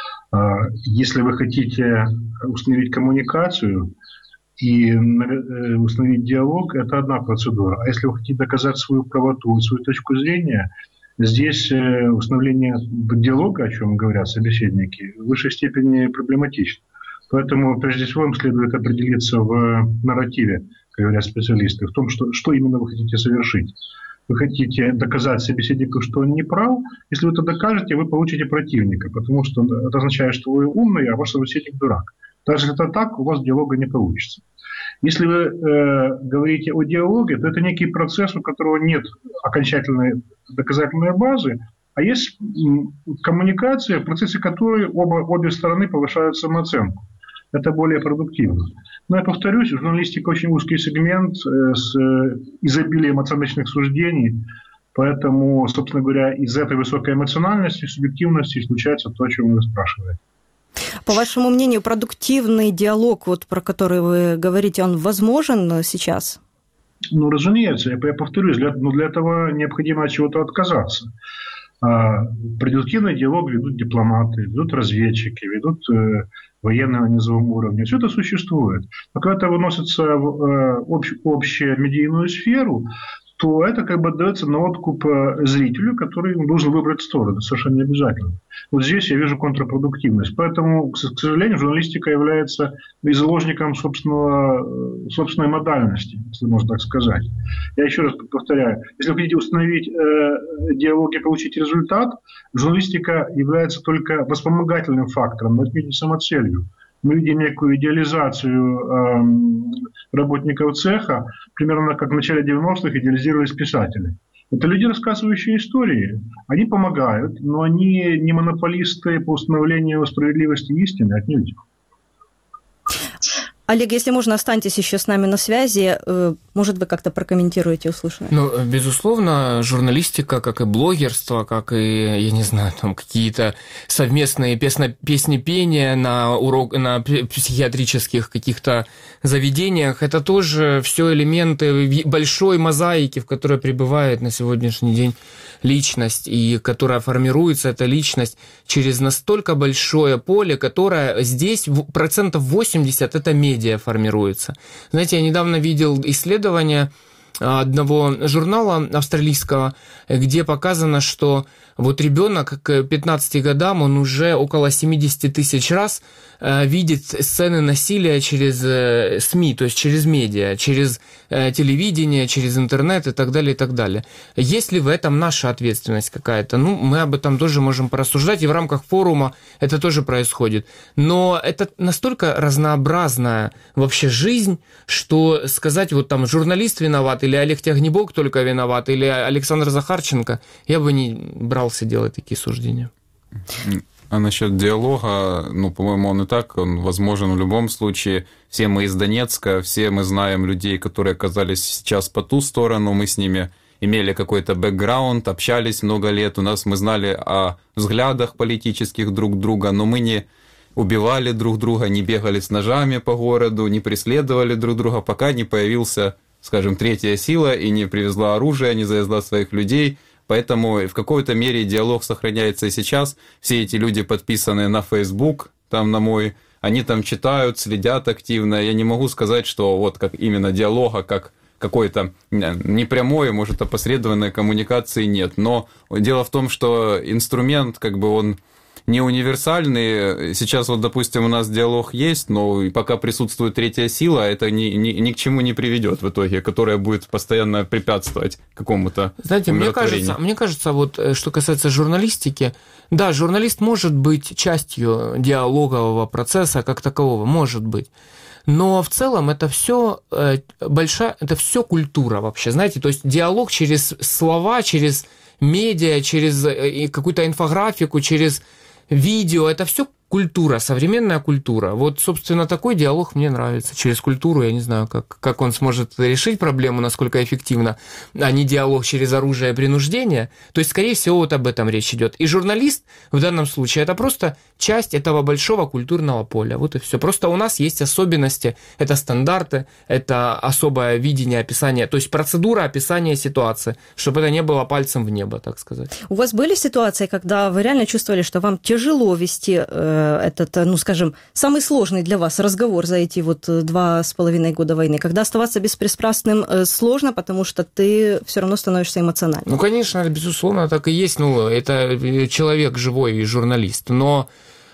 Если вы хотите установить коммуникацию и установить диалог, это одна процедура. А если вы хотите доказать свою правоту и свою точку зрения, здесь установление диалога, о чем говорят собеседники, в высшей степени проблематично. Поэтому прежде всего им следует определиться в нарративе, как говорят специалисты, в том, что, что именно вы хотите совершить. Вы хотите доказать собеседнику, что он не прав. Если вы это докажете, вы получите противника, потому что это означает, что вы умный, а ваш собеседник дурак. Даже если это так, у вас диалога не получится. Если вы э, говорите о диалоге, то это некий процесс, у которого нет окончательной доказательной базы, а есть коммуникация, в процессе которой оба, обе стороны повышают самооценку. Это более продуктивно. Но я повторюсь, журналистика очень узкий сегмент э, с э, изобилием оценочных суждений, поэтому, собственно говоря, из этой высокой эмоциональности, субъективности случается то, о чем вы спрашиваете. По вашему мнению, продуктивный диалог, вот, про который вы говорите, он возможен сейчас? Ну, разумеется, я повторюсь, для, но для этого необходимо от чего-то отказаться. А продуктивный диалог ведут дипломаты, ведут разведчики, ведут э, военные на низовом уровне. Все это существует. Но когда это выносится в э, общ, общую медийную сферу, то это как бы дается на откуп зрителю, который должен выбрать сторону. Это совершенно не обязательно. Вот здесь я вижу контрпродуктивность. Поэтому, к сожалению, журналистика является и заложником собственного, собственной модальности, если можно так сказать. Я еще раз повторяю. Если вы хотите установить э, диалог и получить результат, журналистика является только вспомогательным фактором, но не самоцелью. Мы видим некую идеализацию э, работников цеха, примерно как в начале девяностых идеализировались писатели. Это люди, рассказывающие истории. Они помогают, но они не монополисты по установлению справедливости и истины, отнюдь. Олег, если можно, останьтесь еще с нами на связи. Может, вы как-то прокомментируете услышанное? Ну, безусловно, журналистика, как и блогерство, как и, я не знаю, там какие-то совместные песно- песнепения на, урок, на психиатрических каких-то заведениях, это тоже все элементы большой мозаики, в которой пребывает на сегодняшний день личность, и которая формируется, эта личность, через настолько большое поле, которое здесь процентов восемьдесят это медиа формируется. Знаете, я недавно видел исследование одного журнала австралийского, где показано, что вот ребенок к пятнадцати годам, он уже около семьдесят тысяч раз видит сцены насилия через СМИ, то есть через медиа, через телевидение, через интернет и так далее, и так далее. Есть ли в этом наша ответственность какая-то? Ну, мы об этом тоже можем порассуждать, и в рамках форума это тоже происходит. Но это настолько разнообразная вообще жизнь, что сказать, вот там журналист виноват, или Олег Тягнебок только виноват, или Александр Захарченко, я бы не брался делать такие суждения. А насчет диалога, ну, по-моему, он и так, он возможен в любом случае. Все мы из Донецка, все мы знаем людей, которые оказались сейчас по ту сторону, мы с ними имели какой-то бэкграунд, общались много лет, у нас мы знали о взглядах политических друг друга, но мы не убивали друг друга, не бегали с ножами по городу, не преследовали друг друга, пока не появился, скажем, третья сила и не привезла оружие, не завезла своих людей. Поэтому в какой-то мере диалог сохраняется и сейчас. Все эти люди подписаны на Facebook, там на мой, они там читают, следят активно. Я не могу сказать, что вот как именно диалога, как какой-то непрямой, может, опосредованной коммуникации нет. Но дело в том, что инструмент, как бы он не универсальный. Сейчас вот, допустим, у нас диалог есть, но пока присутствует третья сила, это ни, ни, ни к чему не приведет в итоге, которая будет постоянно препятствовать какому-то Знаете, мне кажется, мне кажется, вот что касается журналистики, да, журналист может быть частью диалогового процесса как такового, может быть. Но в целом это все большая, это все культура вообще, знаете, то есть диалог через слова, через медиа, через какую-то инфографику, через видео, это все культура, современная культура. Вот, собственно, такой диалог мне нравится. Через культуру, я не знаю, как, как он сможет решить проблему, насколько эффективно, а не диалог через оружие и принуждение. То есть, скорее всего, вот об этом речь идет. И журналист в данном случае это просто часть этого большого культурного поля. Вот и все. Просто у нас есть особенности, это стандарты, это особое видение, описание, то есть процедура описания ситуации, чтобы это не было пальцем в небо, так сказать. У вас были ситуации, когда вы реально чувствовали, что вам тяжело вести этот, ну, скажем, самый сложный для вас разговор за эти вот два с половиной года войны, когда оставаться беспристрастным сложно, потому что ты все равно становишься эмоциональным? Ну, конечно, безусловно, так и есть. Ну, это человек живой и журналист. Но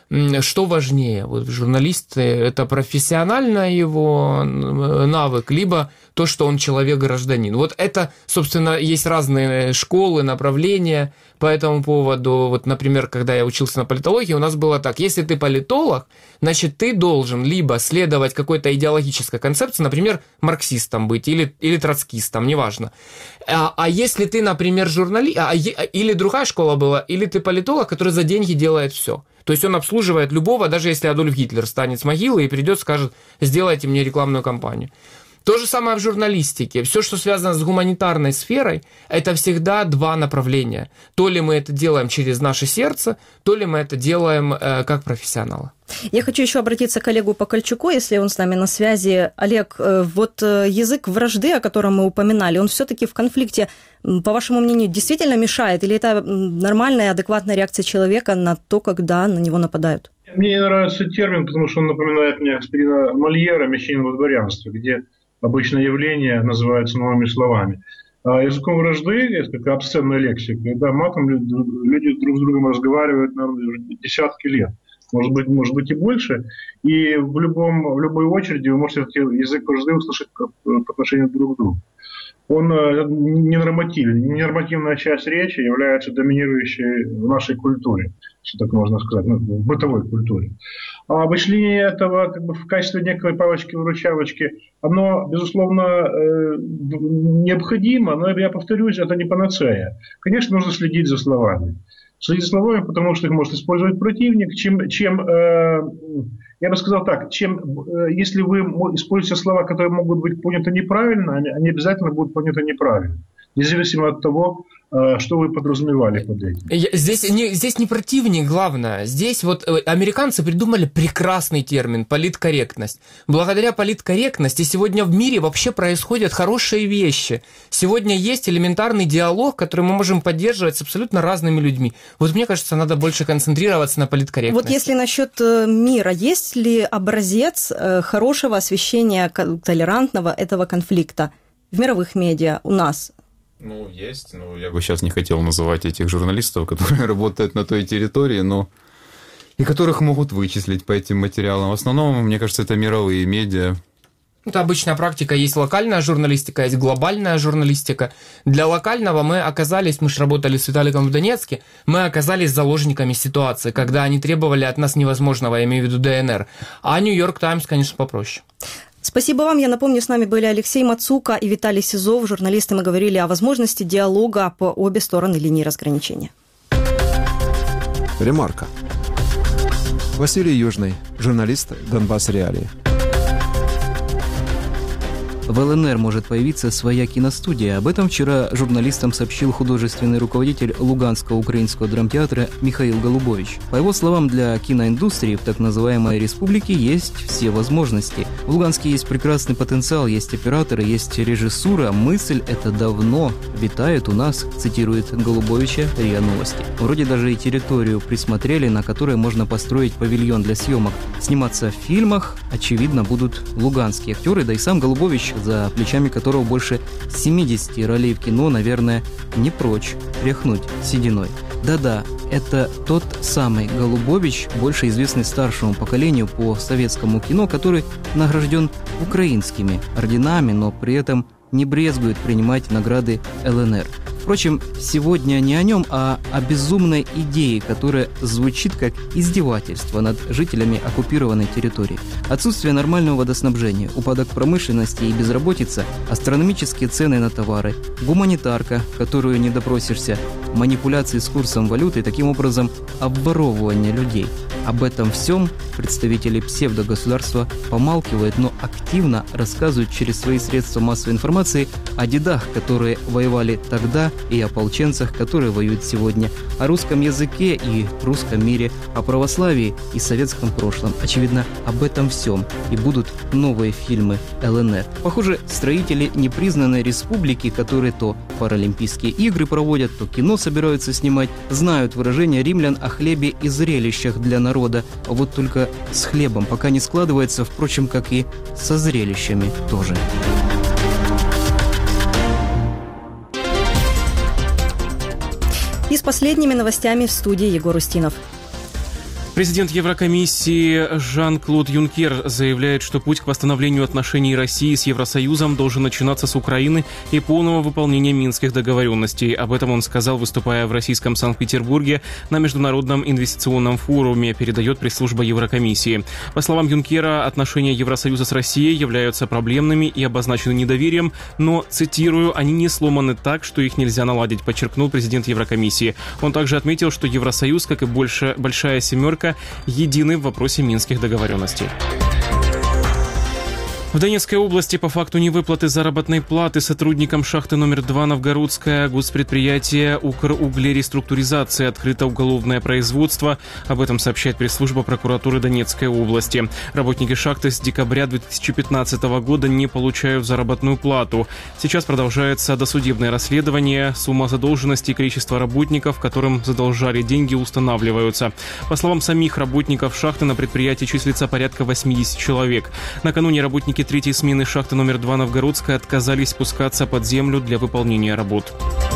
что важнее? Вот журналист – это профессиональный его навык, либо то, что он человек-гражданин. Вот это, собственно, есть разные школы, направления по этому поводу. Вот, например, когда я учился на политологии, у нас было так: если ты политолог, значит, ты должен либо следовать какой-то идеологической концепции, например, марксистом быть или, или троцкистом, неважно. А, а если ты, например, журналист, а, или другая школа была, или ты политолог, который за деньги делает все. То есть он обслуживает любого, даже если Адольф Гитлер встанет с могилы и придет, скажет: сделайте мне рекламную кампанию. То же самое в журналистике. Все, что связано с гуманитарной сферой, это всегда два направления. То ли мы это делаем через наше сердце, то ли мы это делаем э, как профессионалы. Я хочу еще обратиться к Олегу Покальчуку, если он с нами на связи. Олег, вот язык вражды, о котором мы упоминали, он все-таки в конфликте, по вашему мнению, действительно мешает? Или это нормальная, адекватная реакция человека на то, когда на него нападают? Мне не нравится термин, потому что он напоминает мне господина Мольера «Мещанин во дворянстве», где обычно явления называются новыми словами. А языком вражды, это как обсценная лексика, да, матом люди друг с другом разговаривают, наверное, десятки лет. Может быть, может быть и больше. И в, любом, в любой очереди вы можете этот язык вражды услышать по отношению друг к другу. Он ненормативен. Ненормативная часть речи является доминирующей в нашей культуре, если так можно сказать, ну, в бытовой культуре. А вычленение этого как бы, в качестве некой палочки-выручалочки, оно, безусловно, необходимо, но, я повторюсь, это не панацея. Конечно, нужно следить за словами. Следить за словами, потому что их может использовать противник, чем, чем э, я бы сказал так, чем, э, если вы используете слова, которые могут быть поняты неправильно, они, они обязательно будут поняты неправильно, независимо от того, э, что вы подразумевали под этим. Здесь не, здесь не противник, главное. Здесь вот американцы придумали прекрасный термин политкорректность. Благодаря политкорректности сегодня в мире вообще происходят хорошие вещи. Сегодня есть элементарный диалог, который мы можем поддерживать с абсолютно разными людьми. Вот мне кажется, надо больше концентрироваться на политкорректности. Вот если насчет мира, есть ли образец хорошего освещения толерантного этого конфликта в мировых медиа у нас? Ну, есть. Ну, я бы сейчас не хотел называть этих журналистов, которые работают на той территории, но и которых могут вычислить по этим материалам. В основном, мне кажется, это мировые медиа. Это обычная практика. Есть локальная журналистика, есть глобальная журналистика. Для локального мы оказались, мы же работали с Виталиком в Донецке, мы оказались заложниками ситуации, когда они требовали от нас невозможного, я имею в виду ДНР. А Нью-Йорк Таймс, конечно, попроще. Спасибо вам. Я напомню, с нами были Алексей Мацука и Виталий Сизов. Журналисты, мы говорили о возможности диалога по обе стороны линии разграничения. Ремарка. Василий Южный, журналист «Донбасс Реалии». В ЛНР может появиться своя киностудия. Об этом вчера журналистам сообщил художественный руководитель Луганского украинского драмтеатра Михаил Голубович. По его словам, для киноиндустрии в так называемой республике есть все возможности. В Луганске есть прекрасный потенциал, есть операторы, есть режиссура. Мысль эта давно витает у нас, цитирует Голубовича РИА Новости. Вроде даже и территорию присмотрели, на которой можно построить павильон для съемок. Сниматься в фильмах, очевидно, будут луганские актеры, да и сам Голубович, за плечами которого больше семидесяти ролей в кино, наверное, не прочь тряхнуть сединой. Да-да, это тот самый Голубович, больше известный старшему поколению по советскому кино, который награжден украинскими орденами, но при этом не брезгует принимать награды ЛНР. Впрочем, сегодня не о нем, а о безумной идее, которая звучит как издевательство над жителями оккупированной территории. Отсутствие нормального водоснабжения, упадок промышленности и безработица, астрономические цены на товары, гуманитарка, которую не допросишься, манипуляции с курсом валюты и таким образом обворовывание людей. Об этом всем представители псевдогосударства помалкивают, но активно рассказывают через свои средства массовой информации о дедах, которые воевали тогда, и ополченцах, которые воюют сегодня, о русском языке и русском мире, о православии и советском прошлом. Очевидно, об этом всем и будут новые фильмы ЛНР. Похоже, строители непризнанной республики, которые то Паралимпийские игры проводят, то кино собираются снимать, знают выражение римлян о хлебе и зрелищах для народа. А вот только с хлебом пока не складывается, впрочем, как и со зрелищами тоже. И с последними новостями в студии Егор Устинов. Президент Еврокомиссии Жан-Клод Юнкер заявляет, что путь к восстановлению отношений России с Евросоюзом должен начинаться с Украины и полного выполнения минских договоренностей. Об этом он сказал, выступая в российском Санкт-Петербурге на Международном инвестиционном форуме, передает пресс-служба Еврокомиссии. По словам Юнкера, отношения Евросоюза с Россией являются проблемными и обозначены недоверием, но, цитирую, они не сломаны так, что их нельзя наладить, подчеркнул президент Еврокомиссии. Он также отметил, что Евросоюз, как и больше, большая семерка, едины в вопросе минских договоренностей. В Донецкой области по факту невыплаты заработной платы сотрудникам шахты номер два Новгородское госпредприятие «Укруглереструктуризации» открыто уголовное производство. Об этом сообщает пресс-служба прокуратуры Донецкой области. Работники шахты с декабря две тысячи пятнадцатого года не получают заработную плату. Сейчас продолжается досудебное расследование. Сумма задолженности и количество работников, которым задолжали деньги, устанавливаются. По словам самих работников шахты, на предприятии числится порядка восемьдесят человек. Накануне работники третьей смены шахты номер два Новгородская отказались спускаться под землю для выполнения работ.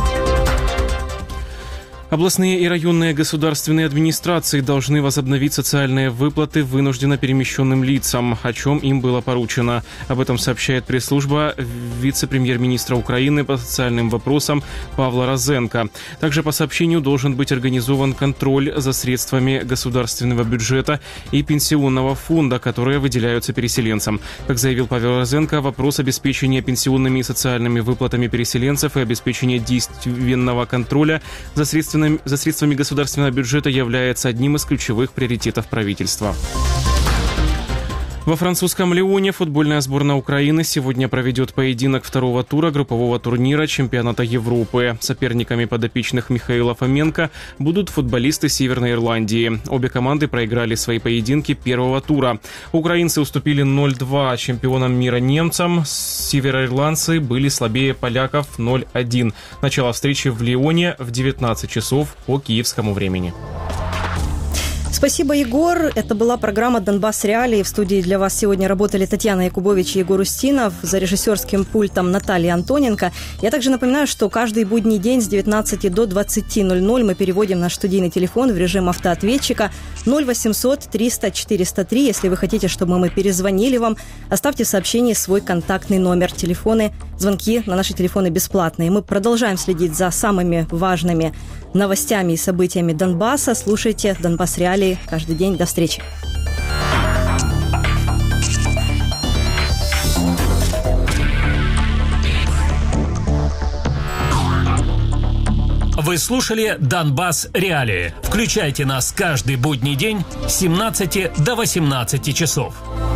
Областные и районные государственные администрации должны возобновить социальные выплаты вынужденно перемещенным лицам, о чем им было поручено. Об этом сообщает пресс-служба вице-премьер-министра Украины по социальным вопросам Павла Розенко. Также по сообщению должен быть организован контроль за средствами государственного бюджета и пенсионного фонда, которые выделяются переселенцам. Как заявил Павел Розенко, вопрос обеспечения пенсионными и социальными выплатами переселенцев и обеспечения действенного контроля за средствами за средствами государственного бюджета является одним из ключевых приоритетов правительства. Во французском Лионе футбольная сборная Украины сегодня проведет поединок второго тура группового турнира чемпионата Европы. Соперниками подопечных Михаила Фоменко будут футболисты Северной Ирландии. Обе команды проиграли свои поединки первого тура. Украинцы уступили ноль-два чемпионам мира немцам. Североирландцы были слабее поляков ноль один. Начало встречи в Лионе в девятнадцать часов по киевскому времени. Спасибо, Егор. Это была программа «Донбасс Реалии». В студии для вас сегодня работали Татьяна Якубович и Егор Устинов. За режиссерским пультом Наталья Антоненко. Я также напоминаю, что каждый будний день с девятнадцати до двадцати ноль-ноль мы переводим наш студийный телефон в режим автоответчика ноль восемьсот триста четыреста три. Если вы хотите, чтобы мы перезвонили вам, оставьте в сообщении свой контактный номер. Телефоны, звонки на наши телефоны бесплатные. Мы продолжаем следить за самыми важными новостями и событиями Донбасса. Слушайте «Донбасс Реалии» каждый день. До встречи. Вы слушали «Донбасс Реалии». Включайте нас каждый будний день с семнадцати до восемнадцати часов.